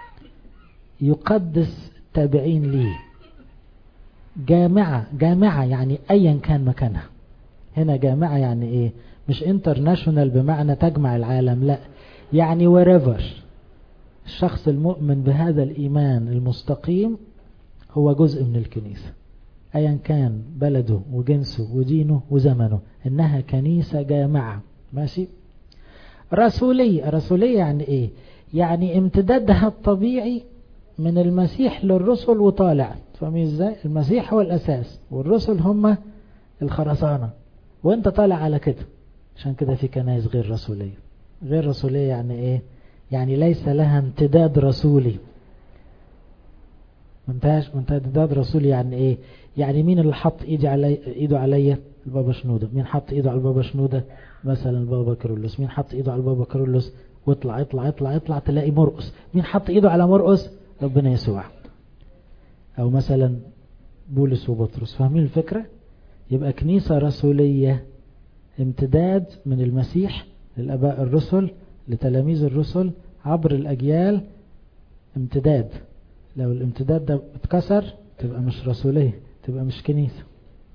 يقدس التابعين ليه. جامعة، جامعة يعني ايا كان مكانها. هنا جامعة يعني ايه؟ مش انترناشونال بمعنى تجمع العالم، لا، يعني wherever الشخص المؤمن بهذا الايمان المستقيم هو جزء من الكنيسة، ايا كان بلده وجنسه ودينه وزمنه، انها كنيسة جامعة. ماشي. رسولية، رسولية يعني ايه؟ يعني امتدادها الطبيعي من المسيح للرسل وطالع. فاهمين ازاي؟ المسيح هو الاساس والرسل هم الخرسانة، وانت طالع على كده. عشان كده في كنائس غير رسولية. غير رسولية يعني ايه؟ يعني ليس لها امتداد رسولي. منتهاش امتداد رسولي يعني ايه؟ يعني مين اللي حط ايدي علي ايده عليا؟ البابا شنودة. مين حط ايده على البابا شنودة؟ مثلا البابا كارولوس. مين حط ايده على البابا كارولوس؟ واطلع اطلع اطلع اطلع تلاقي مرقس. مين حط ايده على مرقس؟ ربنا يسوع. او مثلا بولس وبطرس. فاهمين الفكرة؟ يبقى كنيسة رسولية امتداد من المسيح للآباء الرسل لتلاميذ الرسل عبر الأجيال. امتداد. لو الامتداد ده اتكسر تبقى مش رسولية، تبقى مش كنيسة.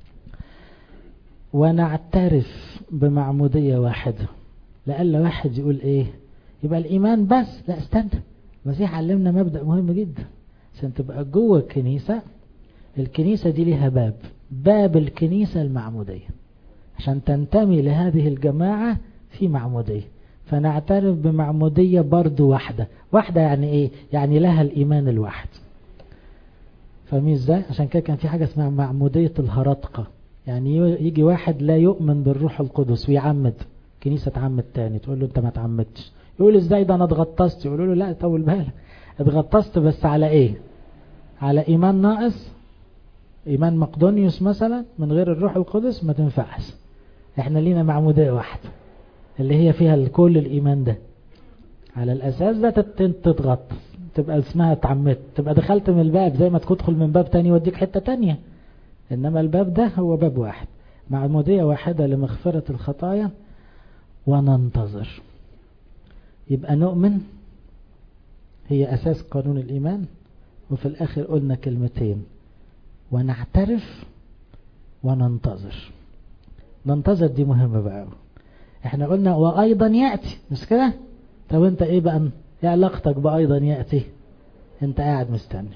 ونعترف بمعمودية واحدة. لألا واحد يقول ايه؟ يبقى الإيمان بس. لا، استنى، المسيح علمنا مبدأ مهم جدا. عشان تبقى جوه الكنيسة، الكنيسة دي ليها باب، باب الكنيسة المعمودية. عشان تنتمي لهذه الجماعة في معمودية، فنعترف بمعمودية برضو واحدة. واحدة يعني ايه؟ يعني لها الإيمان الواحد. فاهمين ازاي؟ عشان كده كان في حاجة اسمها معمودية الهرطقة. يعني يجي واحد لا يؤمن بالروح القدس ويعمد، كنيسة تعمد تاني، تقول له انت ما تعمدتش. يقول ازاي ده انا اتغطست؟ يقولوا له لا، طول بالك، اتغطست بس على ايه؟ على ايمان ناقص، ايمان مقدونيوس مثلا، من غير الروح القدس ما تنفعش. احنا لينا معمودية واحدة اللي هي فيها كل الايمان ده. على الاساس ده تتغطس، تبقى اسمها اتعمدت، تبقى دخلت من الباب، زي ما تدخل من باب تاني يوديك حتة تانية. انما الباب ده هو باب واحد، معمودية واحدة لمغفرة الخطايا. وننتظر. يبقى نؤمن هي اساس قانون الايمان، وفي الاخر قلنا كلمتين: ونعترف وننتظر. ننتظر دي مهمة بقى. احنا قلنا وايضا يأتي، مش كده؟ طب انت ايه بقى؟ ايه علاقتك بايضا يأتي؟ انت قاعد مستني.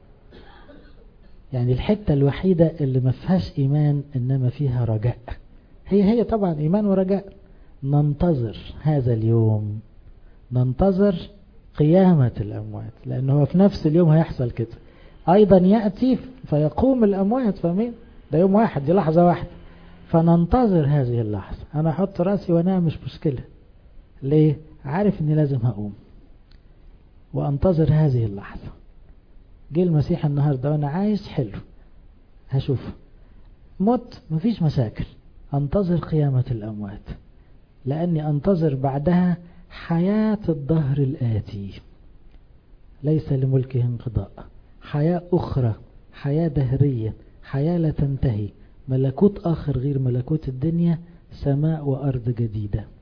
يعني الحتة الوحيدة اللي ما فيهاش ايمان انما فيها رجاء، هي هي طبعا ايمان ورجاء. ننتظر هذا اليوم، ننتظر قيامة الاموات، لانه هو في نفس اليوم هيحصل كده. ايضا يأتي فيقوم الاموات. فاهمين؟ ده يوم واحد، دي لحظة واحدة. فننتظر هذه اللحظة. انا احط راسي وانام مش مشكلة. ليه؟ عارف اني لازم هقوم وانتظر هذه اللحظة. جه المسيح النهاردة وانا عايش، حلو، هشوف. مت، مفيش مشاكل، انتظر قيامة الاموات، لاني انتظر بعدها حياة الدهر الآتي ليس لملكه انقضاء، حياة أخرى، حياة دهرية، حياة لا تنتهي، ملكوت آخر غير ملكوت الدنيا، سماء وأرض جديدة.